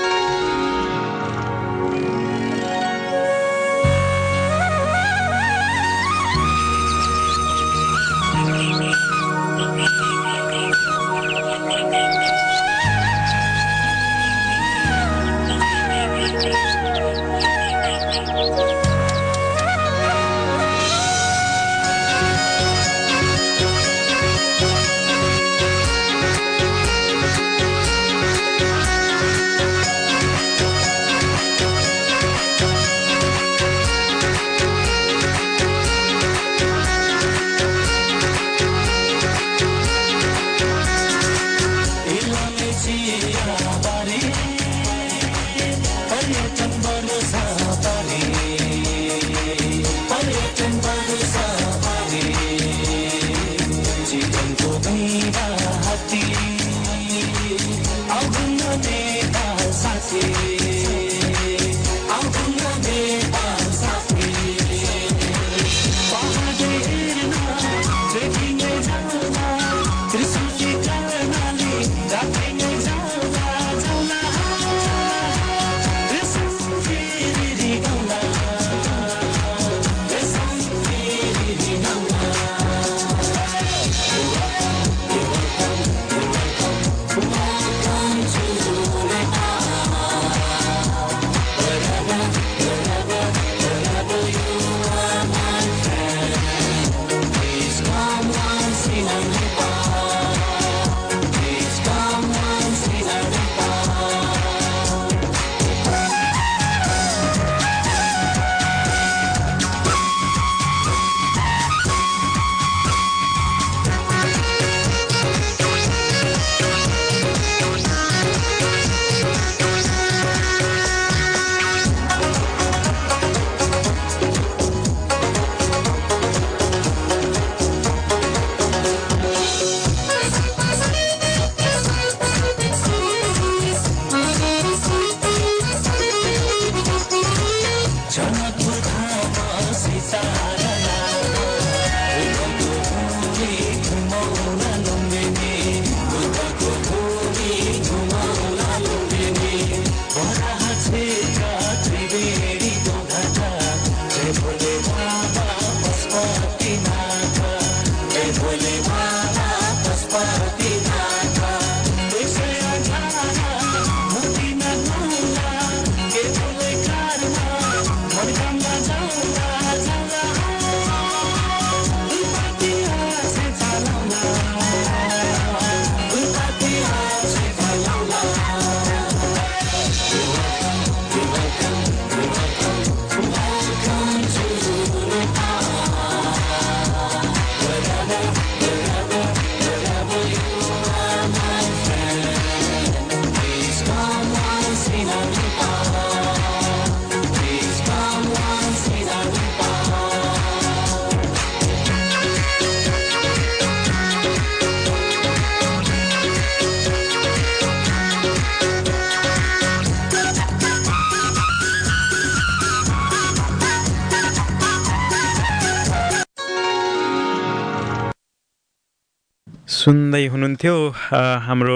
सुन्दै हुनुहुन्थ्यो हाम्रो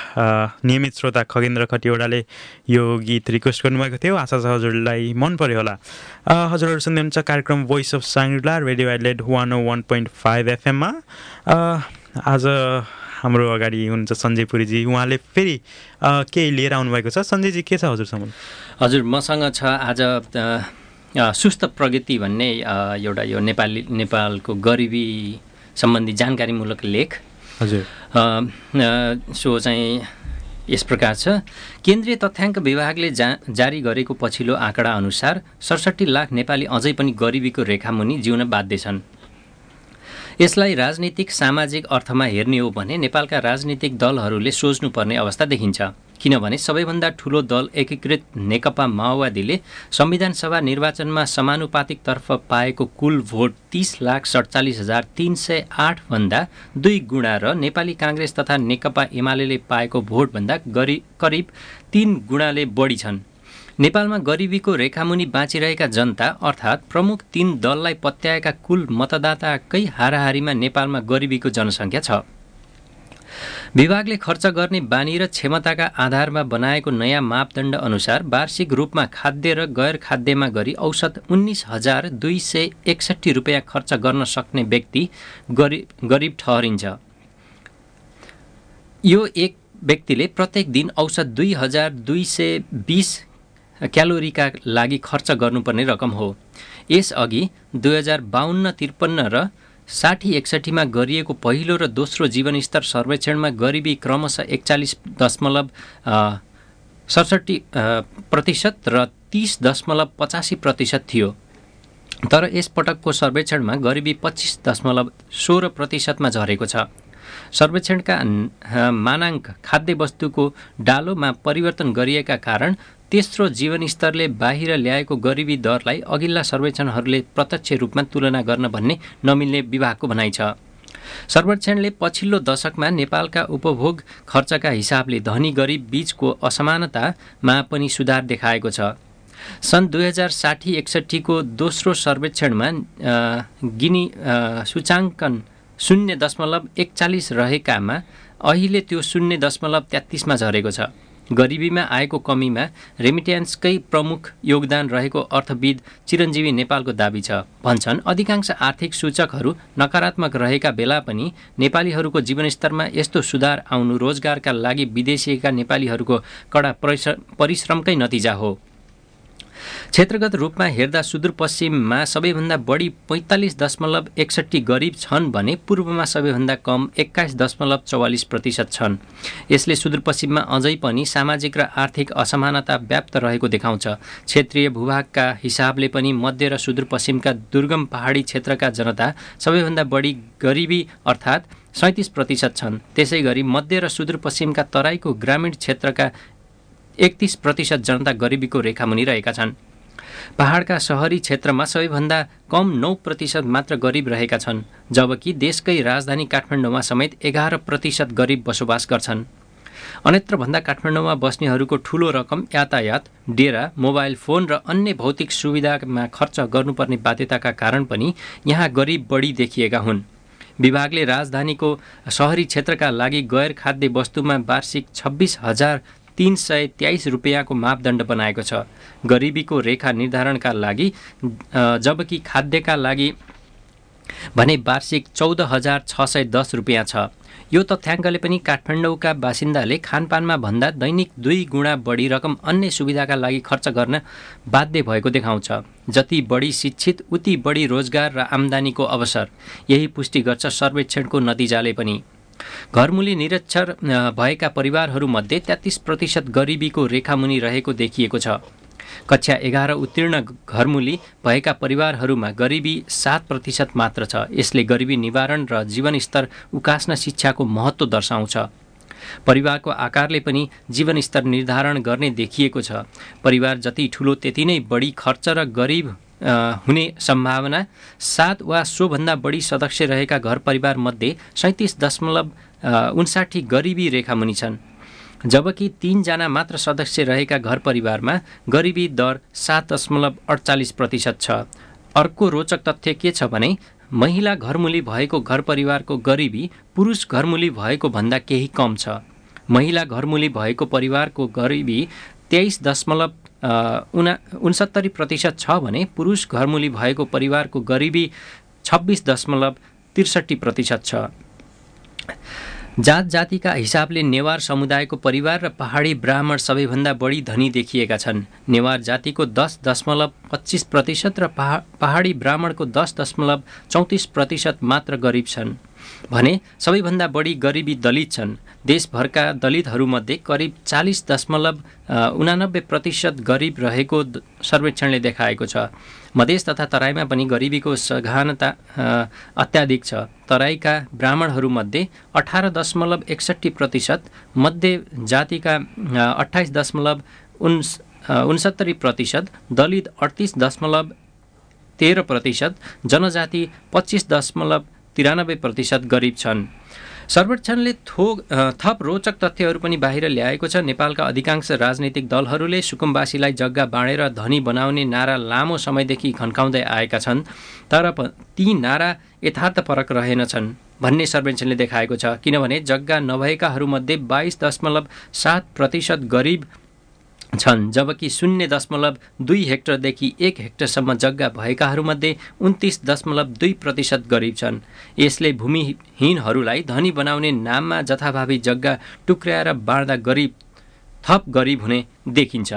नियमित श्रोता खगेन्द्र खतिवडाले यो गीत रिक्वेस्ट गर्नुभएको थियो। आशा छ हजुरलाई मन पर्यो होला। हजुरहरू सुन्दै हुनुहुन्छ कार्यक्रम voice of Shangri-La radio Adelaide one O one point five एफएममा। आज हाम्रो अगाडि हुनुहुन्छ सञ्जय पुरीजी। उहाँले फेरि केही लिएर आउनुभएको छ। सञ्जयजी के छ हजुरसँग? हजुर मसँग छ आज सुस्थ प्रगति भन्ने एउटा यो नेपाली नेपालको गरिबी सम्बन्धी जानकारीमूलक लेख। हजुर। सो चाहिँ यस प्रकार छ। केन्द्रीय तथ्याङ्क विभागले जा जारी गरेको पछिल्लो आँकडा अनुसार सडसठी लाख नेपाली अझै पनि गरिबीको रेखामुनि जिउन बाध्य छन्। यसलाई राजनीतिक सामाजिक अर्थमा हेर्ने हो भने नेपालका राजनीतिक दलहरूले सोच्नुपर्ने अवस्था देखिन्छ। किनभने सबैभन्दा ठूलो दल एकीकृत नेकपा माओवादीले संविधान सभा निर्वाचनमा समानुपातिकतर्फ पाएको कुल भोट तीस लाख सडचालिस हजार तीन सय आठ भन्दा दुई गुणा र नेपाली काङ्ग्रेस तथा नेकपा एमाले पाएको भोटभन्दा गरी करिब तीन गुणाले बढी छन्। नेपालमा गरिबीको रेखामुनि बाँचिरहेका जनता अर्थात् प्रमुख तीन दललाई पत्याएका कुल मतदाताकै हाराहारीमा नेपालमा गरिबीको जनसङ्ख्या छ। विभागले खर्च गर्ने बानी र क्षमताका आधारमा बनाएको नयाँ मापदण्ड अनुसार वार्षिक रूपमा खाद्य र गैर खाद्यमा गरी औसत उन्नाइस हजार दुई सय एकसट्ठी रुपियाँ खर्च गर्न सक्ने व्यक्ति गरी गरिब ठहरिन्छ। यो एक व्यक्तिले प्रत्येक दिन औसत दुई हजार दुई सय बिस क्यालोरीका लागि खर्च गर्नुपर्ने रकम हो। यसअघि दुई हजार बाहन्न त्रिपन्न र साठी एकसट्ठीमा गरिएको पहिलो र दोस्रो जीवनस्तर सर्वेक्षणमा गरिबी क्रमशः एकचालिस दशमलव सडसठी प्रतिशत र तीस दशमलव पचासी प्रतिशत थियो। तर यसपटकको सर्वेक्षणमा गरिबी पच्चिस दशमलव सोह्र प्रतिशतमा झरेको छ। सर्वेक्षणका मानाङ्क खाद्य वस्तुको डालोमा परिवर्तन गरिएका कारण तेस्रो जीवनस्तरले बाहिर ल्याएको गरिबी दरलाई अघिल्ला सर्वेक्षणहरूले प्रत्यक्ष रूपमा तुलना गर्न भन्ने नमिल्ने विभागको भनाइ छ। सर्वेक्षणले पछिल्लो दशकमा नेपालका उपभोग खर्चका हिसाबले धनी गरिब बीचको असमानतामा पनि सुधार देखाएको छ। सन् दुई हजार साठी एकसट्ठीको दोस्रो सर्वेक्षणमा गिनी सूचाङ्कन शून्य दशमलव एकचालिस रहेकामा अहिले त्यो शून्य दशमलव तेत्तिसमा झरेको छ। गरिबीमा आएको कमीमा रेमिट्यान्सकै प्रमुख योगदान रहेको अर्थविद चिरञ्जीवी नेपालको दाबी छ। भन्छन् अधिकांश आर्थिक सूचकहरू नकारात्मक रहेका बेला पनि नेपालीहरूको जीवनस्तरमा यस्तो सुधार आउनु रोजगारका लागि विदेशिएका नेपालीहरूको कडा परिश्रमकै नतिजा हो। क्षेत्रगत रूपमा हेर्दा सुदूरपश्चिममा सबैभन्दा बढी पैँतालिस दशमलव एकसट्ठी गरिब छन् भने पूर्वमा सबैभन्दा कम एक्काइस दशमलव चौवालिस प्रतिशत छन्। यसले सुदूरपश्चिममा अझै पनि सामाजिक र आर्थिक असमानता व्याप्त रहेको देखाउँछ। क्षेत्रीय भूभागका हिसाबले पनि मध्य र सुदूरपश्चिमका दुर्गम पहाडी क्षेत्रका जनता सबैभन्दा बढी गरिबी अर्थात् सैँतिस प्रतिशत छन्। त्यसै गरी मध्य र सुदूरपश्चिमका तराईको ग्रामीण क्षेत्रका एकतीस प्रतिशत जनता गरिबीको रेखामुनि रहेका छन्। पहाडका शहरी क्षेत्रमा सबैभन्दा कम नौ प्रतिशत मात्र गरिब रहेका छन्, जबकि देशकै राजधानी काठमाडौँमा समेत एघार प्रतिशत गरिब बसोबास गर्छन्। अन्यत्रभन्दा काठमाडौँमा बस्नेहरूको ठूलो रकम यातायात, डेरा, मोबाइल फोन र अन्य भौतिक सुविधामा खर्च गर्नुपर्ने बाध्यताका कारण पनि यहाँ गरिब बढी देखिएका हुन्। विभागले राजधानीको शहरी क्षेत्रका लागि गैर खाद्य वस्तुमा वार्षिक छब्बिस हजार तीन सय तेइस रुपियाँको मापदण्ड बनाएको छ गरिबीको रेखा निर्धारणका लागि, जबकि खाद्यका लागि भने वार्षिक चौध हजार छ सय दस रुपियाँ छ। यो तथ्याङ्कले पनि काठमाडौँका बासिन्दाले खानपानमा भन्दा दैनिक दुई गुणा बढी रकम अन्य सुविधाका लागि खर्च गर्न बाध्य भएको देखाउँछ। जति बढी शिक्षित उति बढी रोजगार र आम्दानीको अवसर, यही पुष्टि गर्छ सर्वेक्षणको नतिजाले पनि। घरमुली निरक्षर भएका परिवारहरूमध्ये तेत्तिस प्रतिशत गरिबीको रेखामुनि रहेको देखिएको छ। कक्षा एघार उत्तीर्ण घरमुली भएका परिवारहरूमा गरिबी सात प्रतिशत मात्र छ। यसले गरिबी निवारण र जीवनस्तर उकास्न शिक्षाको महत्त्व दर्शाउँछ। परिवारको आकारले पनि जीवनस्तर निर्धारण गर्ने देखिएको छ। परिवार जति ठुलो त्यति नै बढी खर्च र गरिब हुने सम्भावना। सात वा सोभन्दा बढी सदस्य रहेका घर परिवारमध्ये सैँतिस दशमलव उन्साठी गरिबी रेखामुनि छन्, जबकि तीनजना मात्र सदस्य रहेका घर परिवारमा गरिबी दर सात दशमलव अडचालिस प्रतिशत छ। अर्को रोचक तथ्य के छ भने महिला घरमुली भएको घर परिवारको गरिबी पुरुष घरमुली भएको भन्दा केही कम छ। महिला घरमुली भएको परिवारको गरिबी तेइस दशमलव उना उनसत्तरी प्रतिशत छ भने पुरुष घरमुली भएको परिवारको गरिबी छब्बिस दशमलव त्रिसठी प्रतिशत छ। जात जातिका हिसाबले नेवार समुदायको परिवार र पहाडी ब्राह्मण सबैभन्दा बढी धनी देखिएका छन्। नेवार जातिको दस दशमलव पच्चिस प्रतिशत र पहा पहाडी ब्राह्मणको दस दशमलव चौतिस प्रतिशत मात्र गरिब छन्। भने सबैभन्दा बढी गरिबी दलित छन्। देशभरका दलितहरूमध्ये करिब चालिस दशमलव उनानब्बे प्रतिशत गरिब रहेको सर्वेक्षणले देखाएको छ। मधेस तथा तराईमा पनि गरिबीको सघनता अत्याधिक छ। तराईका ब्राह्मणहरूमध्ये अठार दशमलव एकसट्ठी प्रतिशत, मध्य जातिका अठाइस दशमलव उन्स उनसत्तरी प्रतिशत, दलित अडतिस दशमलव तेह्र प्रतिशत, जनजाति पच्चिस दशमलव तिरानब्बे प्रतिशत गरिब छन्। सर्वेक्षणले थो थप रोचक तथ्यहरू पनि बाहिर ल्याएको छ। नेपालका अधिकांश राजनीतिक दलहरूले सुकुम्बासीलाई जग्गा बाँडेर धनी बनाउने नारा लामो समयदेखि खन्काउँदै आएका छन्, तर ती नारा यथार्थपरक रहेनछन् भन्ने सर्वेक्षणले देखाएको छ। किनभने जग्गा नभएकाहरूमध्ये बाइस दशमलव सात प्रतिशत गरिब छन्, जबकि शून्य दशमलव दुई हेक्टरदेखि एक हेक्टरसम्म जग्गा भएकाहरूमध्ये उन्तिस दशमलव दुई प्रतिशत गरिब छन्। यसले भूमिहीनहरूलाई धनी बनाउने नाममा जथाभावी जग्गा टुक्र्याएर बाँड्दा गरिब थप गरिब हुने देखिन्छ।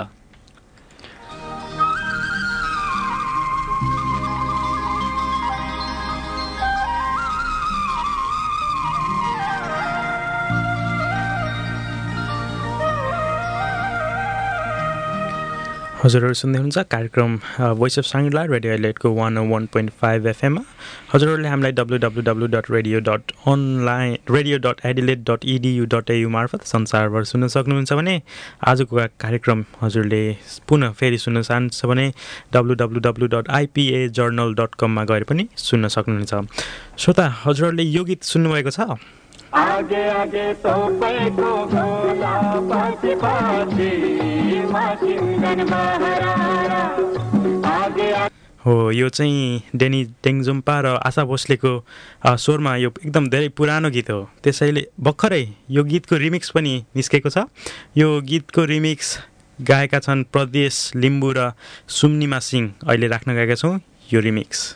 हजुरहरू सुन्दै हुनुहुन्छ कार्यक्रम भोइस अफ साङ्ग्रिला रेडियो एलेटको वान वान पोइन्ट फाइभ एफएममा। हजुरहरूले हामीलाई W W W dot radio dot online radio dot Adelaide dot EDU dot AU मार्फत संसारभर सुन्न सक्नुहुन्छ भने आजको कार्यक्रम हजुरले पुनः फेरि सुन्न चाहनुहुन्छ भने W W W dot IPA journal dot कममा गएर पनि सुन्न सक्नुहुन्छ। श्रोता, हजुरहरूले यो गीत सुन्नुभएको छ? आगे आगे तपाईँको गोला पछि पछि मासिन्दन बहरारा आगे हो। यो चाहिँ डेनी टेङ्जुम्पा र आशा भोसलेको स्वरमा यो एकदम धेरै पुरानो गीत हो। त्यसैले भर्खरै यो गीतको रिमिक्स पनि निस्केको छ। यो गीतको रिमिक्स गाएका छन् प्रदेश लिम्बू र सुम्निमा सिंह। अहिले राख्न गएका छौँ यो रिमिक्स।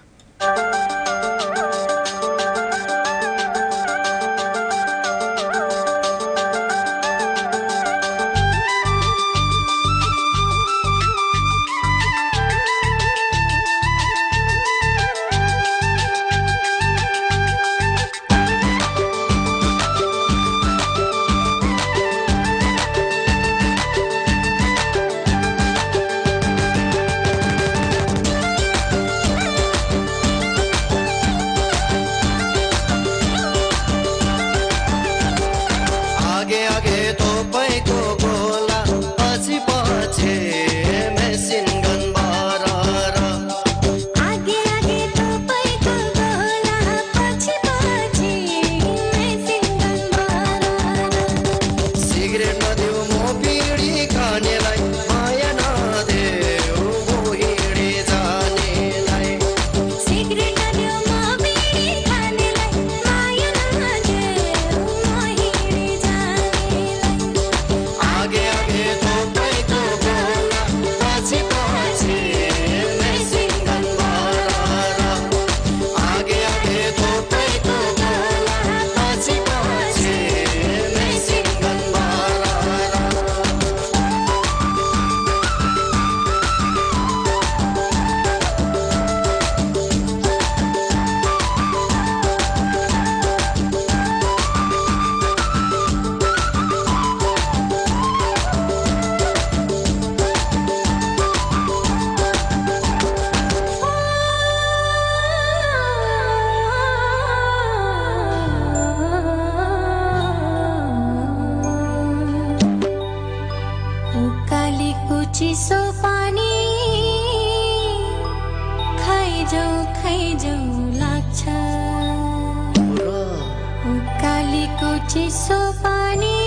चिसो पानी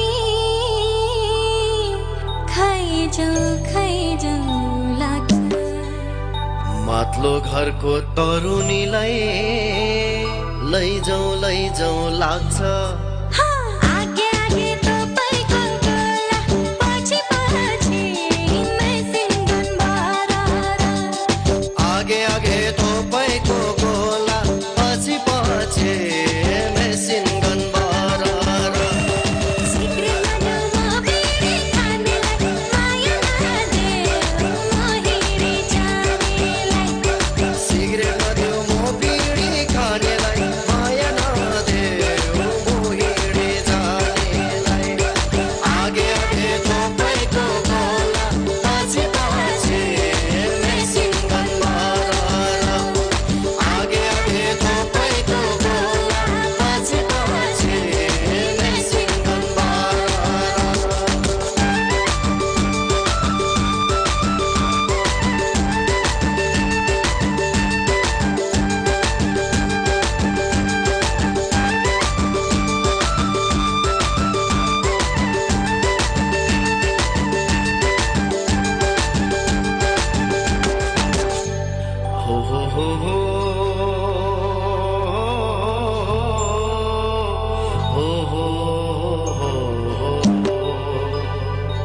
खाइजाऊ खाइजाऊ लाग्छ। माथिल्लो घरको तरुनीलाई लैजाऊ लैजाऊ लाग्छ।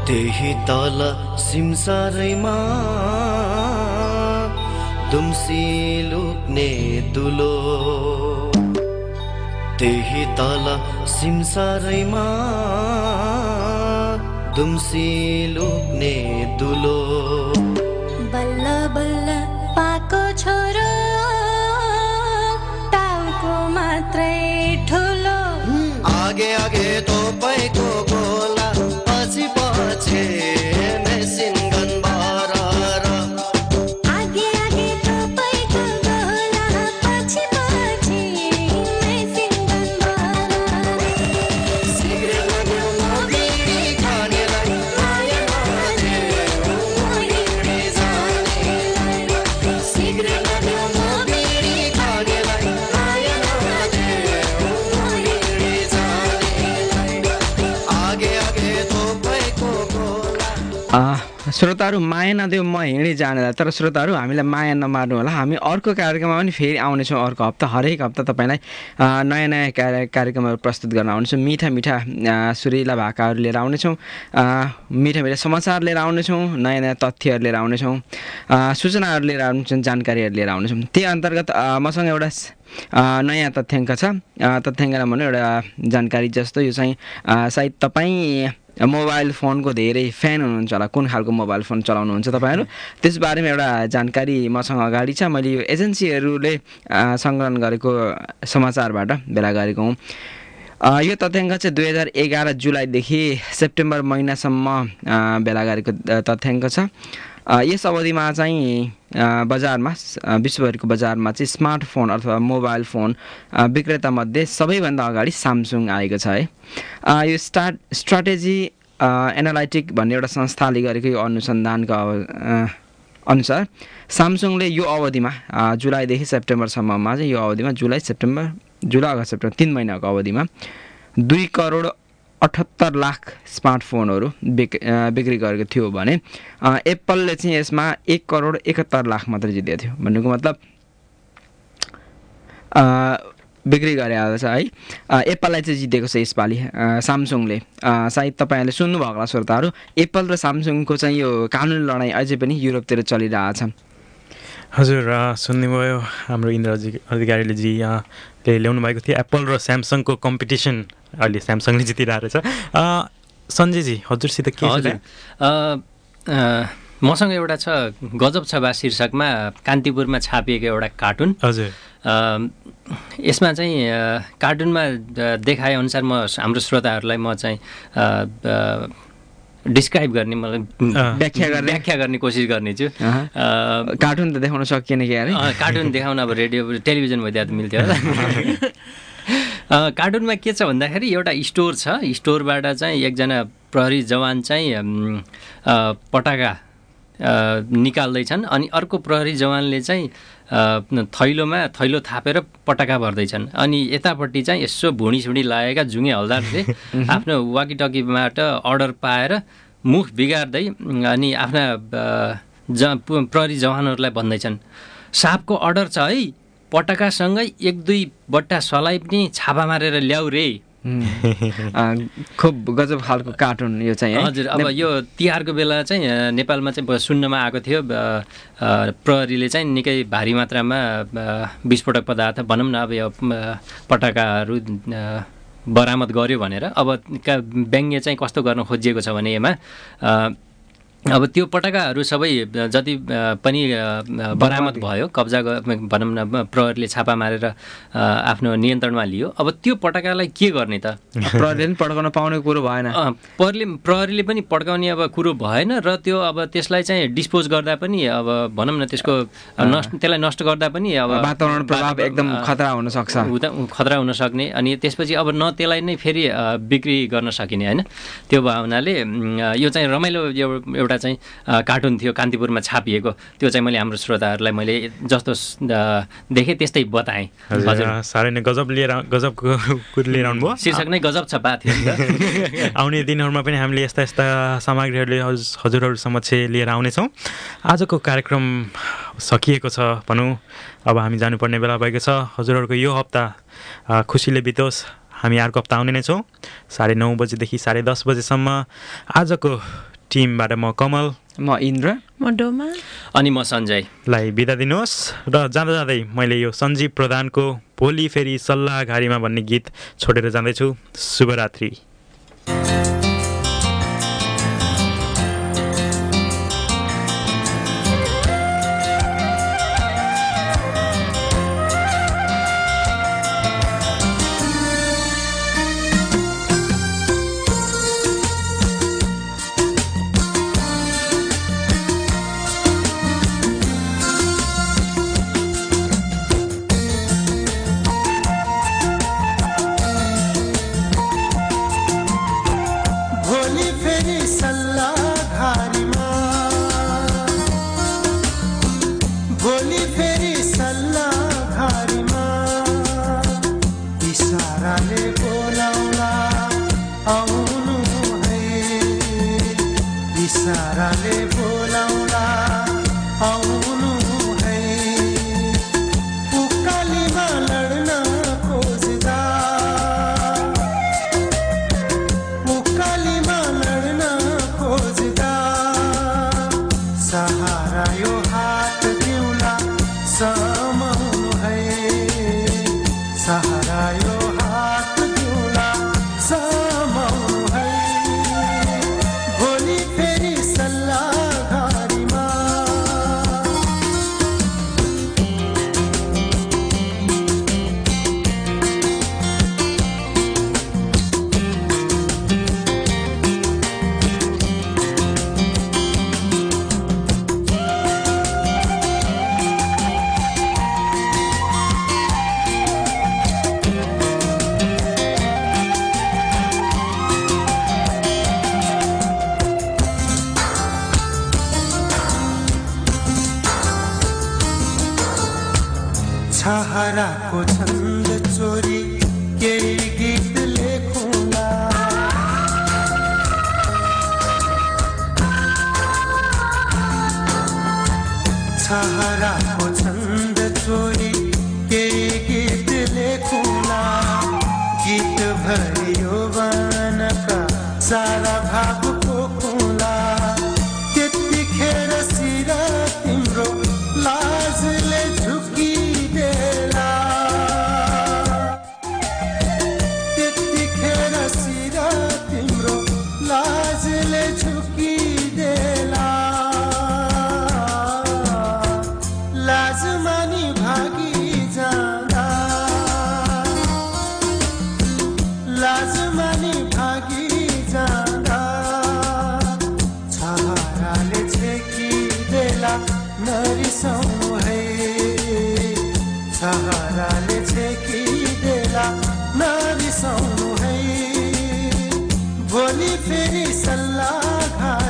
त्यही तल सिमसारैमा दुम्सी लुक्ने दुलो त्यही तल सिमसारैमा दुम्सी लुक्ने दुलो बल्ल बल्ल पाको छोरो टाउको मात्रै ठुलो आगे आगे तोपैको गोला पछि पछि मेसिन गन भरर आगे आगे तोपैको गोला पछि पछि मेसिन गन भरर सिगरेट लाग्यो मोबिडी खानेलाई माया नदेऊ मोबिडी जानेलाई सिगरेट लाग्यो मोबिडी खानेलाई माया नदेऊ मोबिडी जानेलाई आगे आगे तोपैको गोला आ, श्रोताहरू माया नदेऊ म हिँडी जानेलाई। तर श्रोताहरू हामीलाई माया नमार्नु होला। हामी अर्को कार्यक्रममा पनि फेरि आउनेछौँ। अर्को हप्ता हरेक हप्ता तपाईँलाई आ, नयाँ नयाँ कार्य कार्यक्रमहरू प्रस्तुत गर्न आउनेछौँ। मिठा मिठा आ, सुरिला भाकाहरू लिएर आउनेछौँ। आ, मिठा मिठा समाचार लिएर आउनेछौँ। नयाँ नयाँ तथ्यहरू लिएर आउनेछौँ। आ, सूचनाहरू लिएर आउनेछौँ। जानकारीहरू लिएर आउनेछौँ। त्यही अन्तर्गत आ, मसँग एउटा आ, नयाँ तथ्याङ्क छ। आ, तथ्याङ्क भन्नु एउटा जानकारी जस्तो यो चाहिँ आ, सायद तपाईँ मोबाइल फोनको धेरै फ्यान हुनुहुन्छ होला। कुन खालको मोबाइल फोन चलाउनुहुन्छ तपाईँहरू, त्यसबारेमा एउटा जानकारी मसँग अगाडि छ। मैले यो एजेन्सीहरूले आ, सङ्कलन गरेको समाचारबाट भेला गरेको हुँ। आ, यो तथ्याङ्क चाहिँ दुई हजार एघार जुलाईदेखि सेप्टेम्बर महिनासम्म आ, भेला गरेको तथ्याङ्क छ। आ, यस अवधिमा चाहिँ आ, बजारमा आ, विश्वभरिको बजारमा चाहिँ स्मार्टफोन अथवा मोबाइल फोन आ, विक्रेतामध्ये सबैभन्दा अगाडि सामसुङ आएको छ है। आ, यो स्टार्ट स्ट्राटेजी आ, एनालाइटिक भन्ने एउटा संस्थाले गरेको यो अनुसन्धानको आ, अनुसार सामसुङले यो अवधिमा आ, जुलाईदेखि सेप्टेम्बरसम्ममा चाहिँ यो अवधिमा जुलाई सेप्टेम्बर जुलाई अगस्त सेप्टेम्बर तिन महिनाको अवधिमा दुई करोड अठहत्तर लाख स्मार्टफोनहरू बिक बिक्री गरेको थियो भने एप्पलले चाहिँ यसमा एक करोड एकहत्तर लाख मात्रै जितेको थियो। भन्नुको मतलब बिक्री गरेको छ है। एप्पललाई चाहिँ जितेको छ यसपालि सामसुङले। सायद तपाईँहरूले सुन्नुभएको होला श्रोताहरू, एप्पल र सामसुङको चाहिँ यो कानुनी लडाइँ अझै पनि युरोपतिर चलिरहेछ। हजुर, सुन्नुभयो हाम्रो इन्द्रजी अधिकारीले जी यहाँले ल्याउनु भएको थियो एप्पल र स्यामसङको कम्पिटिसन। अहिले स्यामसङले जितिरहेको छ। सञ्जयजी हजुरसित के छ? मसँग एउटा छ गजब छ बा शीर्षकमा कान्तिपुरमा छापिएको एउटा कार्टुन। हजुर, यसमा चाहिँ कार्टुनमा देखाए अनुसार म हाम्रो श्रोताहरूलाई म चाहिँ डिस्क्राइब गर्ने मलाई व्याख्या गर्ने व्याख्या गर्ने कोसिस गर्नेछु। कार्टुन त देखाउन सकिएन कि अरे? कार्टुन देखाउन अब रेडियो टेलिभिजन भइदिए त मिल्थ्यो होला। कार्टुनमा के छ भन्दाखेरि एउटा स्टोर छ। स्टोरबाट चाहिँ एकजना प्रहरी जवान चाहिँ पटाका निकाल्दैछन् अनि अर्को प्रहरी जवानले चाहिँ थैलोमा थैलो थापेर पटाका भर्दैछन्। अनि यतापट्टि चाहिँ यसो भुँडीसुँडी लागेका जुङ्गे हल्दारले आफ्नो वाकिटकीबाट अर्डर पाएर मुख बिगार्दै अनि आफ्ना ज प्रहरी जवानहरूलाई भन्दैछन्, साहबको अर्डर छ है, पटाकासँगै एक दुई बट्टा सलाई पनि छापा मारेर ल्याउ रे। खुब गजब खालको कार्टुन यो चाहिँ। हजुर, अब यो तिहारको बेला चाहिँ नेपालमा चाहिँ सुन्नमा आएको थियो प्रहरीले चाहिँ निकै भारी मात्रामा विस्फोटक पदार्थ भनौँ न अब यो पटाकाहरू बरामद गर्यो भनेर। अब व्यङ्ग्य चाहिँ कस्तो गर्न खोजिएको छ भने यसमा अब त्यो पटाकाहरू सबै जति पनि बरामद भयो, कब्जा भनौँ न प्रहरीले छापा मारेर आफ्नो नियन्त्रणमा लियो। अब त्यो पटाकालाई के गर्ने त? प्रहरीले पनि पड्काउन पाउने कुरो भएन। प्रहरीले प्रहरीले पनि पड्काउने अब कुरो भएन र त्यो अब त्यसलाई चाहिँ डिस्पोज गर्दा पनि अब भनौँ न त्यसको नष्ट त्यसलाई नष्ट गर्दा पनि अब वातावरण प्रभाव एकदम खतरा हुनसक्छ, खतरा हुन सक्ने। अनि त्यसपछि अब न त्यसलाई नै फेरि बिक्री गर्न सकिने होइन। त्यो भयो हुनाले यो चाहिँ रमाइलो एउटा चाहिँ कार्टुन थियो कान्तिपुरमा छापिएको। त्यो चाहिँ मैले हाम्रो श्रोताहरूलाई मैले जस्तो देखेँ त्यस्तै बताएँ। हजुर, साह्रै नै गजब लिएर गजबको कुरो लिएर आउनुभयो। शीर्षक नै गजब छ बा थियो। आउने दिनहरूमा पनि हामीले यस्ता यस्ता सामग्रीहरूले हजुरहरू समक्ष लिएर आउनेछौँ। आजको कार्यक्रम सकिएको छ भनौँ, अब हामी जानुपर्ने बेला भएको छ। हजुरहरूको यो हप्ता खुसीले बितोस्। हामी अर्को हप्ता आउने नै छौँ साढे नौ बजीदेखि साढे दस बजीसम्म। आजको टिमबाट म कमल, म इन्द्र, म डोमा, अनि म सञ्जयलाई बिदा दिनुहोस्। र जाँदा जाँदै मैले यो सञ्जीव प्रधानको भोलि फेरि सल्लाह घारीमा भन्ने गीत छोडेर जाँदैछु। शुभरात्रि। छहराको छन्द चोरी केही गीत लेखुँला छहराको छन्द चोरी केही गीत लेखुँला गीत भरियो वानका सारा भाव पोखुँला त्यतिखेर सिरा तिम्रो लाजले झुकी नरिसाउनु है सहाराले छेकिदेला नरिसाउनु है भोलि फेरि सल्लाह